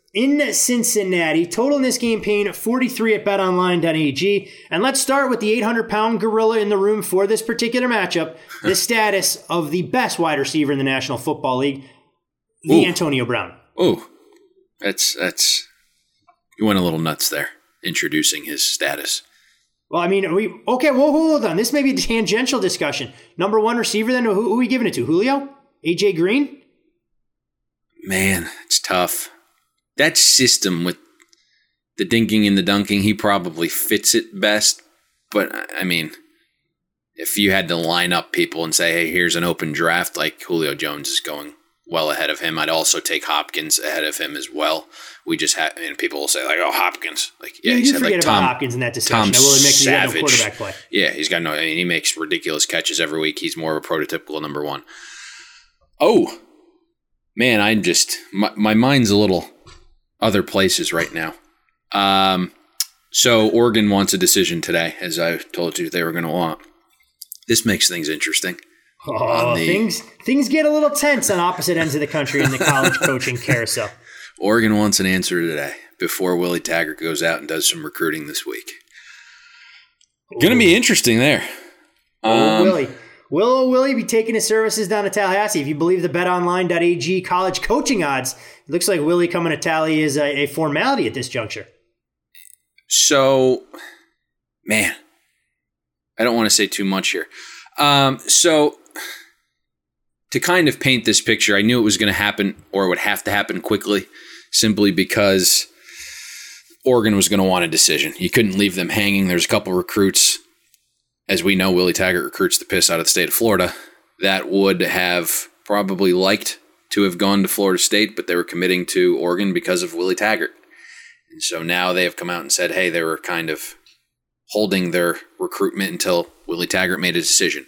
in Cincinnati. Total in this game paying forty-three at bet online dot a g. And let's start with the eight hundred pound gorilla in the room for this particular matchup, the status of the best wide receiver in the National Football League, the Ooh. Antonio Brown. Oh, that's, that's, you went a little nuts there, introducing his status. Well, I mean, we okay, well, hold on. This may be a tangential discussion. Number one receiver, then, who, who are we giving it to? Julio? A J Green? Man, it's tough. That system with the dinking and the dunking, he probably fits it best. But, I mean, if you had to line up people and say, hey, here's an open draft, like Julio Jones is going well ahead of him, I'd also take Hopkins ahead of him as well. We just have, and people will say, like, oh, Hopkins. Like, yeah, you he's forget like about Tom, Hopkins in that discussion. Tom I will admit he had no Savage. quarterback play. Yeah, he's got no, I mean, he makes ridiculous catches every week. He's more of a prototypical number one. Oh, man, I'm just, my, my mind's a little other places right now. Um, so Oregon wants a decision today, as I told you they were going to want. This makes things interesting. Oh, the, things things get a little tense on opposite ends of the country in the college coaching carousel. Oregon wants an answer today before Willie Taggart goes out and does some recruiting this week. Going to be interesting there. Oh, Um, Willie. Will oh Willie be taking his services down to Tallahassee? If you believe the bet online dot a g college coaching odds, it looks like Willie coming to Tally is a, a formality at this juncture. So, man, I don't want to say too much here. Um, so, to kind of paint this picture, I knew it was going to happen or would have to happen quickly simply because Oregon was going to want a decision. You couldn't leave them hanging. There's a couple recruits. As we know, Willie Taggart recruits the piss out of the state of Florida, that would have probably liked to have gone to Florida State, but they were committing to Oregon because of Willie Taggart. And so now they have come out and said, hey, they were kind of holding their recruitment until Willie Taggart made a decision.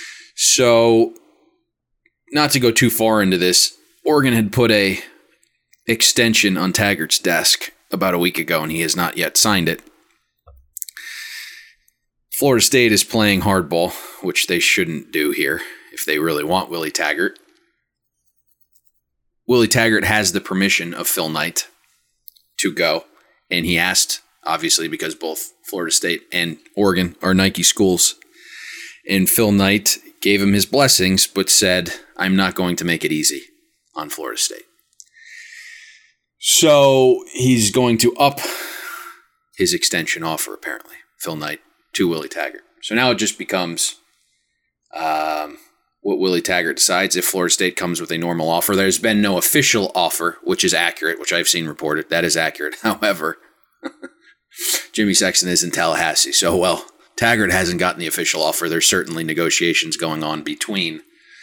So, not to go too far into this, Oregon had put a extension on Taggart's desk about a week ago, and he has not yet signed it. Florida State is playing hardball, which they shouldn't do here if they really want Willie Taggart. Willie Taggart has the permission of Phil Knight to go, and he asked, obviously, because both Florida State and Oregon are Nike schools, and Phil Knight gave him his blessings, but said, I'm not going to make it easy on Florida State. So he's going to up his extension offer, apparently, Phil Knight, to Willie Taggart. So now it just becomes um, what Willie Taggart decides if Florida State comes with a normal offer. There's been no official offer, which is accurate, which I've seen reported. That is accurate. However, Jimmy Sexton is in Tallahassee. So, well, Taggart hasn't gotten the official offer. There's certainly negotiations going on between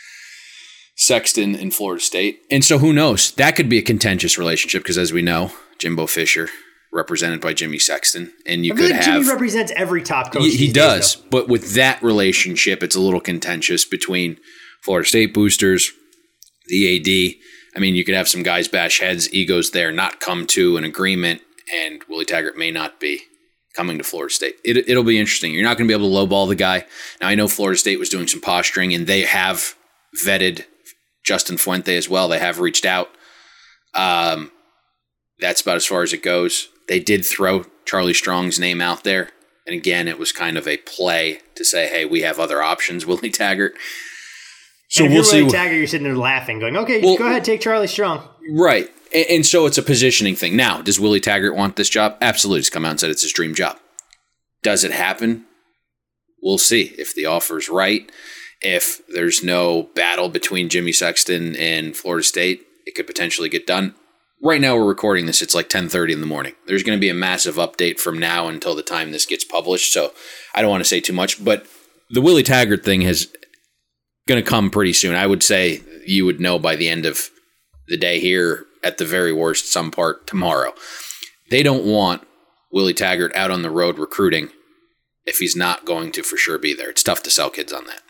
Sexton and Florida State. And so who knows? That could be a contentious relationship because, as we know, Jimbo Fisher represented by Jimmy Sexton, and you I feel could like have Jimmy represents every top coach. he, these he days, does, though. but with that relationship, it's a little contentious between Florida State boosters, the A D. I mean, you could have some guys bash heads, egos there, not come to an agreement, and Willie Taggart may not be coming to Florida State. It, it'll be interesting. You're not going to be able to lowball the guy. Now, I know Florida State was doing some posturing, and they have vetted Justin Fuente as well. They have reached out. Um, that's about as far as it goes. They did throw Charlie Strong's name out there. And again, it was kind of a play to say, hey, we have other options, Willie Taggart. So and if we'll you're see. Willie Taggart, you're sitting there laughing, going, okay, Well, go ahead, take Charlie Strong. Right. And, and so it's a positioning thing. Now, does Willie Taggart want this job? Absolutely. He's come out and said it's his dream job. Does it happen? We'll see if the offer's right. If there's no battle between Jimmy Sexton and Florida State, it could potentially get done. Right now we're recording this. It's like ten thirty in the morning. There's going to be a massive update from now until the time this gets published. So I don't want to say too much, but the Willie Taggart thing is going to come pretty soon. I would say you would know by the end of the day here, at the very worst, some part tomorrow. They don't want Willie Taggart out on the road recruiting if he's not going to for sure be there. It's tough to sell kids on that.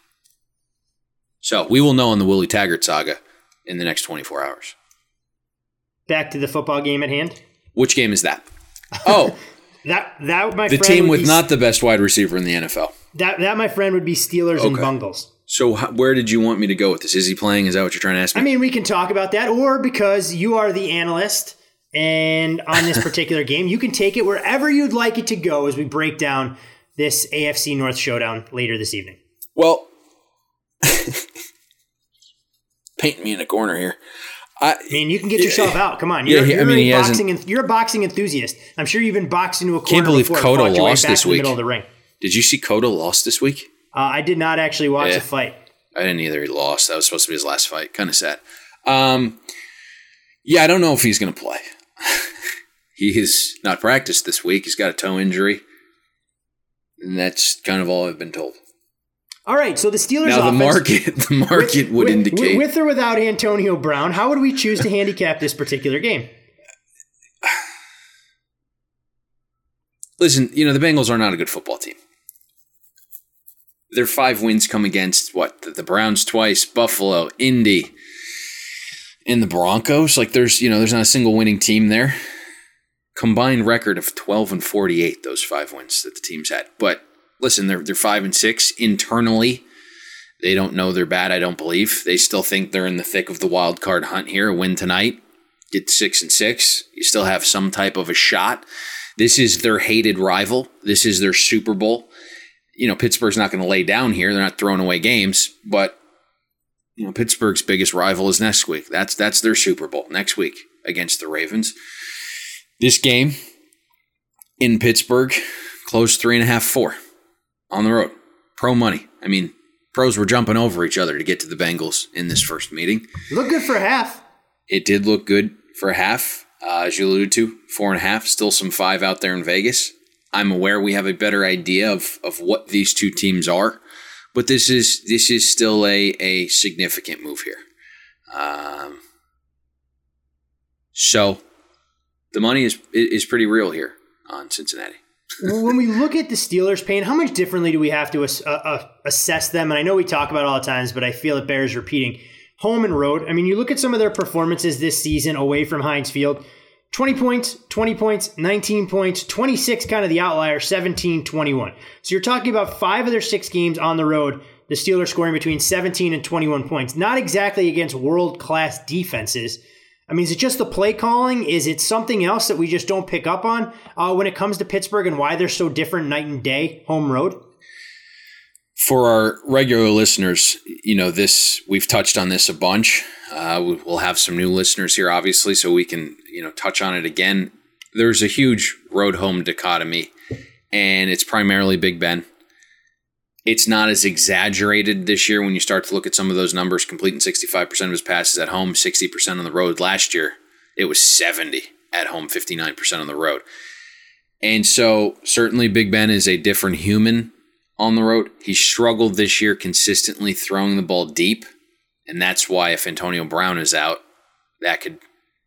So we will know on the Willie Taggart saga in the next twenty-four hours. Back to the football game at hand. Which game is that? Oh, that that my the friend team would with be, not the best wide receiver in the N F L. that that my friend would be Steelers and Okay. Bungles. So how, where did you want me to go with this? Is he playing? Is that what you're trying to ask me? I mean, we can talk about that, or because you are the analyst and on this particular game. You can take it wherever you'd like it to go as we break down this A F C North showdown later this evening. Well, painting me in a corner here. I, I mean, you can get yourself out. Come on, yeah, you're, he, you're, I mean, a he boxing, hasn't, you're a boxing enthusiast. I'm sure you've been boxed into a corner. Can't believe before, Cotto fought your way lost back this to the week. middle of the ring. Did you see Cotto lost this week? Uh, I did not actually watch Yeah. the fight. I didn't either. He lost. That was supposed to be his last fight. Kind of sad. Um, yeah, I don't know if he's going to play. He has not practiced this week. He's got a toe injury. And that's kind of all I've been told. All right, so the Steelers now, the offense, market, the market with, would with, indicate. With or without Antonio Brown, how would we choose to handicap this particular game? Listen, you know, the Bengals are not a good football team. Their five wins come against, what, the, the Browns twice, Buffalo, Indy, and the Broncos. Like, there's, you know, there's not a single winning team there. Combined record of twelve and forty-eight, those five wins that the teams had. But listen, they're they're five and six internally. They don't know they're bad, I don't believe. They still think they're in the thick of the wild card hunt here. A win tonight, get six and six. You still have some type of a shot. This is their hated rival. This is their Super Bowl. You know, Pittsburgh's not going to lay down here. They're not throwing away games, but you know, Pittsburgh's biggest rival is next week. That's that's their Super Bowl next week against the Ravens. This game in Pittsburgh closed three and a half, four on the road. Pro money. I mean, pros were jumping over each other to get to the Bengals in this first meeting. Look good for half. It did look good for half, uh, as you alluded to. Four and a half, still some five out there in Vegas. I'm aware we have a better idea of, of what these two teams are, but this is this is still a, a significant move here. Um, so the money is is pretty real here on Cincinnati. When we look at the Steelers, Payne, how much differently do we have to ass- uh, uh, assess them? And I know we talk about it all the times, but I feel it bears repeating. Home and road. I mean, you look at some of their performances this season away from Heinz Field. twenty points, twenty points, nineteen points, twenty-six kind of the outlier, seventeen, twenty-one. So you're talking about five of their six games on the road, the Steelers scoring between seventeen and twenty-one points. Not exactly against world-class defenses. I mean, is it just the play calling? Is it something else that we just don't pick up on uh, when it comes to Pittsburgh and why they're so different night and day, home road? For our regular listeners, you know, this we've touched on this a bunch. Uh, we'll have some new listeners here, obviously, so we can, you know, touch on it again. There's a huge road-home dichotomy, and it's primarily Big Ben. It's not as exaggerated this year when you start to look at some of those numbers. Completing sixty-five percent of his passes at home, sixty percent on the road. Last year, it was seventy at home, fifty-nine percent on the road. And so certainly Big Ben is a different human on the road. He struggled this year consistently throwing the ball deep. And that's why if Antonio Brown is out, that could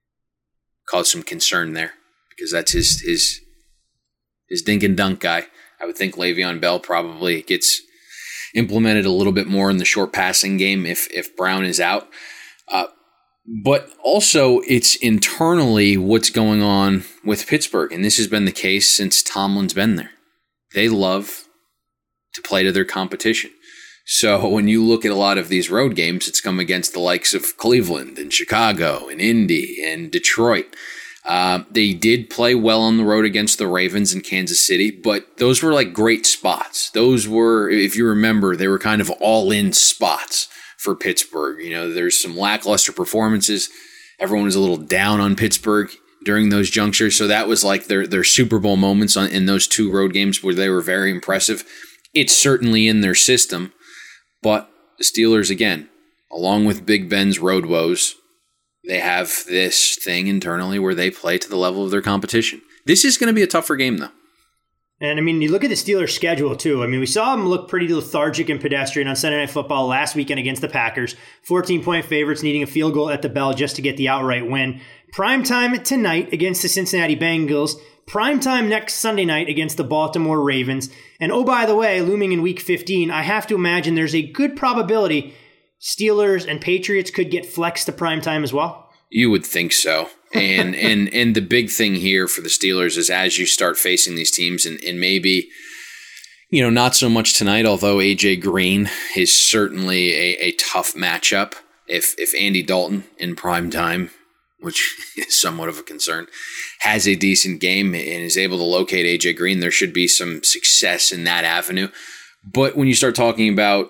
cause some concern there. Because that's his his his dink and dunk guy. I would think Le'Veon Bell probably gets implemented a little bit more in the short passing game if if Brown is out. Uh, but also it's internally what's going on with Pittsburgh. And this has been the case since Tomlin's been there. They love to play to their competition. So when you look at a lot of these road games, it's come against the likes of Cleveland and Chicago and Indy and Detroit. Uh, they did play well on the road against the Ravens in Kansas City, but those were like great spots. Those were, if you remember, they were kind of all-in spots for Pittsburgh. You know, there's some lackluster performances. Everyone was a little down on Pittsburgh during those junctures, so that was like their their Super Bowl moments on, in those two road games where they were very impressive. It's certainly in their system, but the Steelers, again, along with Big Ben's road woes, they have this thing internally where they play to the level of their competition. This is going to be a tougher game, though. And, I mean, you look at the Steelers' schedule, too. I mean, we saw them look pretty lethargic and pedestrian on Sunday Night Football last weekend against the Packers. fourteen-point favorites needing a field goal at the bell just to get the outright win. Primetime tonight against the Cincinnati Bengals. Primetime next Sunday night against the Baltimore Ravens. And, oh, by the way, looming in Week fifteen, I have to imagine there's a good probability Steelers and Patriots could get flexed to primetime as well? You would think so. And and and the big thing here for the Steelers is as you start facing these teams, and, and maybe, you know, not so much tonight, although A J Green is certainly a, a tough matchup. If if Andy Dalton in primetime which is somewhat of a concern, has a decent game and is able to locate A J Green, there should be some success in that avenue. But when you start talking about,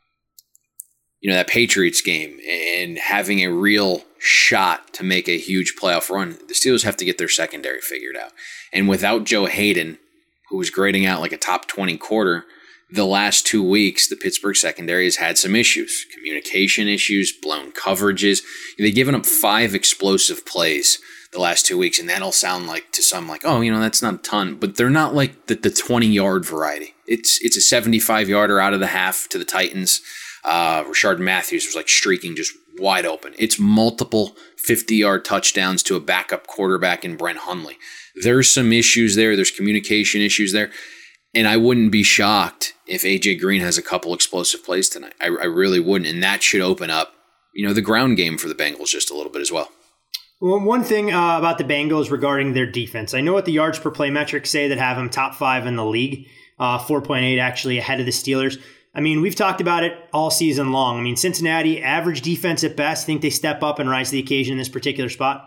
you know, that Patriots game and having a real shot to make a huge playoff run, the Steelers have to get their secondary figured out. And without Joe Hayden, who was grading out like a top twenty quarter, the last two weeks, the Pittsburgh secondary has had some issues, communication issues, blown coverages. They've given up five explosive plays the last two weeks, and that'll sound like to some like, oh, you know, that's not a ton, but they're not like the, the twenty-yard variety. It's it's a seventy-five-yarder out of the half to the Titans. Uh, Rashard Matthews was like streaking just wide open. It's multiple fifty-yard touchdowns to a backup quarterback in Brent Hundley. There's some issues there. There's communication issues there. And I wouldn't be shocked if A J Green has a couple explosive plays tonight. I, I really wouldn't. And that should open up, you know, the ground game for the Bengals just a little bit as well. Well, one thing uh, about the Bengals regarding their defense, I know what the yards per play metrics say that have them top five in the league, uh, four point eight actually ahead of the Steelers. I mean, we've talked about it all season long. I mean, Cincinnati, average defense at best. Think they step up and rise to the occasion in this particular spot?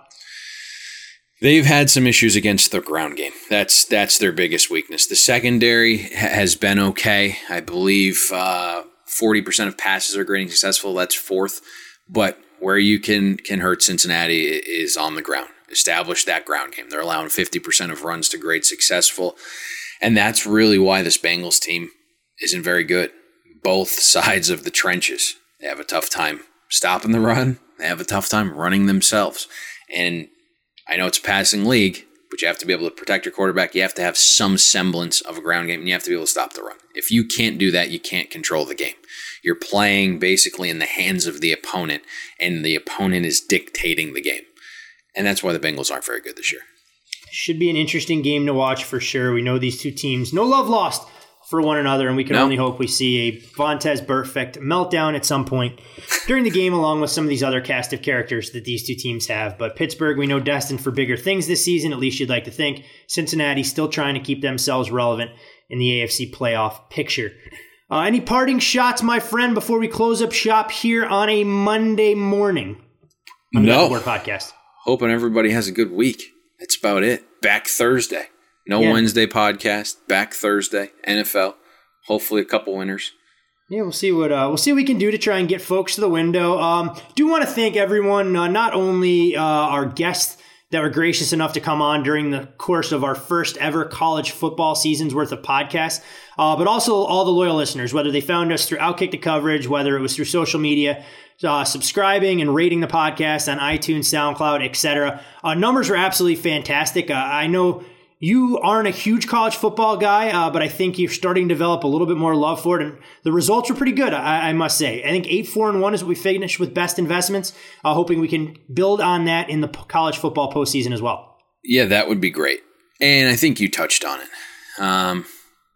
They've had some issues against the ground game. That's that's their biggest weakness. The secondary has been okay. I believe uh, forty percent of passes are grading successful. That's fourth. But where you can can hurt Cincinnati is on the ground. Establish that ground game. They're allowing fifty percent of runs to grade successful. And that's really why this Bengals team isn't very good. Both sides of the trenches. They have a tough time stopping the run. They have a tough time running themselves. And I know it's a passing league, but you have to be able to protect your quarterback. You have to have some semblance of a ground game, and you have to be able to stop the run. If you can't do that, you can't control the game. You're playing basically in the hands of the opponent, and the opponent is dictating the game. And that's why the Bengals aren't very good this year. Should be an interesting game to watch for sure. We know these two teams, no love lost for one another, and we can no. only hope we see a Vontaze Burfict meltdown at some point during the game, along with some of these other cast of characters that these two teams have. But Pittsburgh, we know, destined for bigger things this season, at least you'd like to think. Cincinnati still trying to keep themselves relevant in the A F C playoff picture. Uh, any parting shots, my friend, before we close up shop here on a Monday morning on the No. Word Podcast? Hoping everybody has a good week. That's about it. Back Thursday. No yeah. Wednesday podcast. Back Thursday. N F L. Hopefully a couple winners. Yeah, we'll see what uh, we'll see what we can do to try and get folks to the window. Um, do want to thank everyone, uh, not only uh, our guests that were gracious enough to come on during the course of our first ever college football season's worth of podcasts, uh, but also all the loyal listeners, whether they found us through Outkick the Coverage, whether it was through social media, uh, subscribing and rating the podcast on iTunes, SoundCloud, et cetera. Uh, numbers were absolutely fantastic. Uh, I know you aren't a huge college football guy, uh, but I think you're starting to develop a little bit more love for it, and the results were pretty good, I, I must say. I think eight, four, and one is what we finished with best investments, uh, hoping we can build on that in the college football postseason as well. Yeah, that would be great. And I think you touched on it. Um,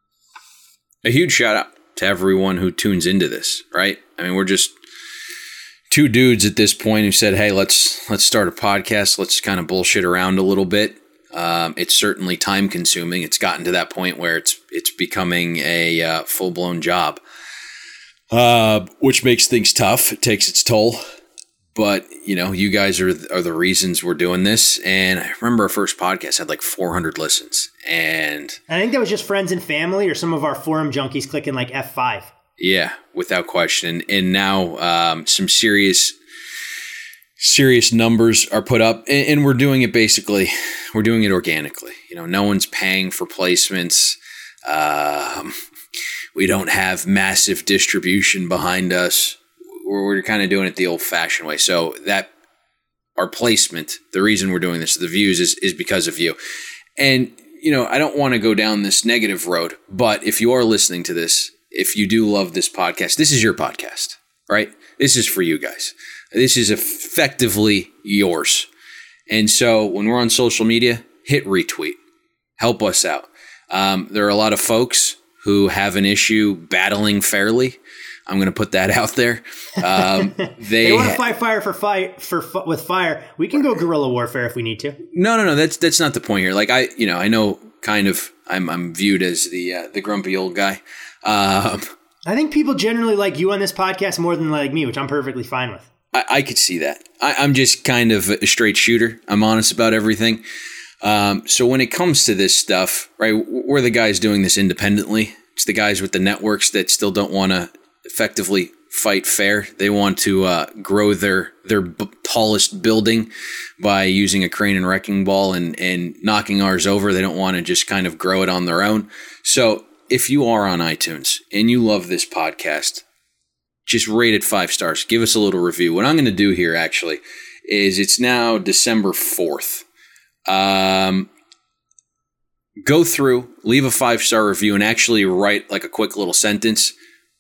a huge shout out to everyone who tunes into this, right? I mean, we're just two dudes at this point who said, hey, let's let's start a podcast. Let's kind of bullshit around a little bit. Um, it's certainly time consuming. It's gotten to that point where it's it's becoming a uh, full blown job, uh, which makes things tough. It takes its toll. But you know, you guys are are the reasons we're doing this. And I remember our first podcast had like four hundred listens, and I think that was just friends and family, or some of our forum junkies clicking like F five. Yeah, without question. And now um, some serious. Serious numbers are put up, and, and we're doing it basically, we're doing it organically. You know, no one's paying for placements. Um, we don't have massive distribution behind us. We're, we're kind of doing it the old-fashioned way. So that our placement, the reason we're doing this, the views, is is because of you. And you know, I don't want to go down this negative road, but if you are listening to this, if you do love this podcast, this is your podcast, right? This is for you guys. This is effectively yours. And so when we're on social media, hit retweet. Help us out. Um, there are a lot of folks who have an issue battling fairly. I'm going to put that out there. Um, they they want to fight fire for fight for with fire. We can go guerrilla warfare if we need to. No, no, no. That's that's not the point here. Like I, you know, I know kind of I'm I'm viewed as the uh, the grumpy old guy. Um, I think people generally like you on this podcast more than like me, which I'm perfectly fine with. I, I could see that. I, I'm just kind of a straight shooter. I'm honest about everything. Um, so when it comes to this stuff, right, we're the guys doing this independently. It's the guys with the networks that still don't want to effectively fight fair. They want to uh, grow their their b- tallest building by using a crane and wrecking ball and, and knocking ours over. They don't want to just kind of grow it on their own. So if you are on iTunes and you love this podcast, just rate it five stars. Give us a little review. What I'm going to do here actually is it's now December fourth. Um, go through, leave a five-star review, and actually write like a quick little sentence.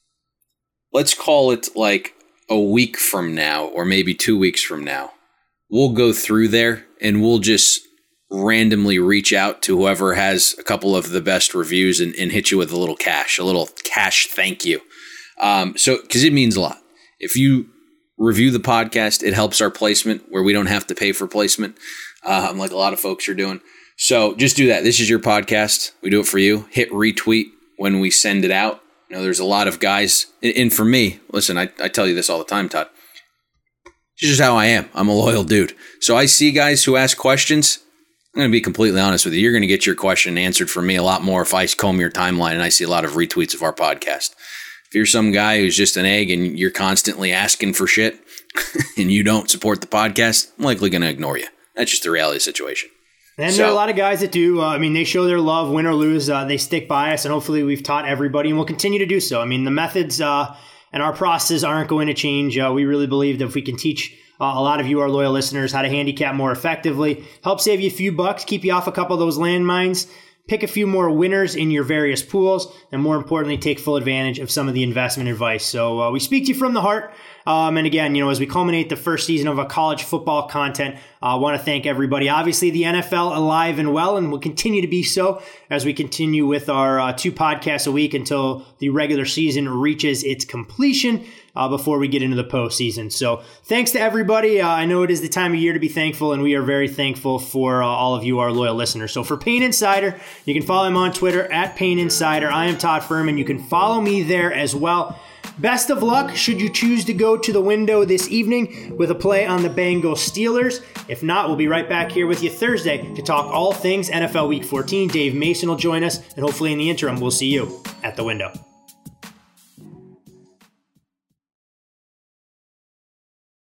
Let's call it like a week from now or maybe two weeks from now. We'll go through there and we'll just randomly reach out to whoever has a couple of the best reviews and, and hit you with a little cash, a little cash thank you. Um, so, because it means a lot. If you review the podcast, it helps our placement where we don't have to pay for placement, um, like a lot of folks are doing. So just do that. This is your podcast. We do it for you. Hit retweet when we send it out. You know, there's a lot of guys, and for me, listen, I, I tell you this all the time, Todd. It's just how I am. I'm a loyal dude. So I see guys who ask questions. I'm going to be completely honest with you. You're going to get your question answered from me a lot more if I comb your timeline and I see a lot of retweets of our podcast. If you're some guy who's just an egg and you're constantly asking for shit and you don't support the podcast, I'm likely going to ignore you. That's just the reality of the situation. And so, there are a lot of guys that do. Uh, I mean, they show their love, win or lose. Uh, they stick by us, and hopefully we've taught everybody, and we'll continue to do so. I mean, the methods uh, and our processes aren't going to change. Uh, we really believe that if we can teach uh, a lot of you, our loyal listeners, how to handicap more effectively, help save you a few bucks, keep you off a couple of those landmines, pick a few more winners in your various pools, and more importantly, take full advantage of some of the investment advice. So uh, we speak to you from the heart. Um, and again, you know, as we culminate the first season of a college football content, I uh, want to thank everybody. Obviously, the N F L alive and well, and will continue to be so as we continue with our uh, two podcasts a week until the regular season reaches its completion uh, before we get into the postseason. So thanks to everybody. Uh, I know it is the time of year to be thankful, and we are very thankful for uh, all of you, our loyal listeners. So for Payne Insider, you can follow him on Twitter at Payne Insider. I am Todd Furman. You can follow me there as well. Best of luck should you choose to go to the window this evening with a play on the Bengals Steelers. If not, we'll be right back here with you Thursday to talk all things N F L Week fourteen. Dave Mason will join us, and hopefully in the interim, we'll see you at the window.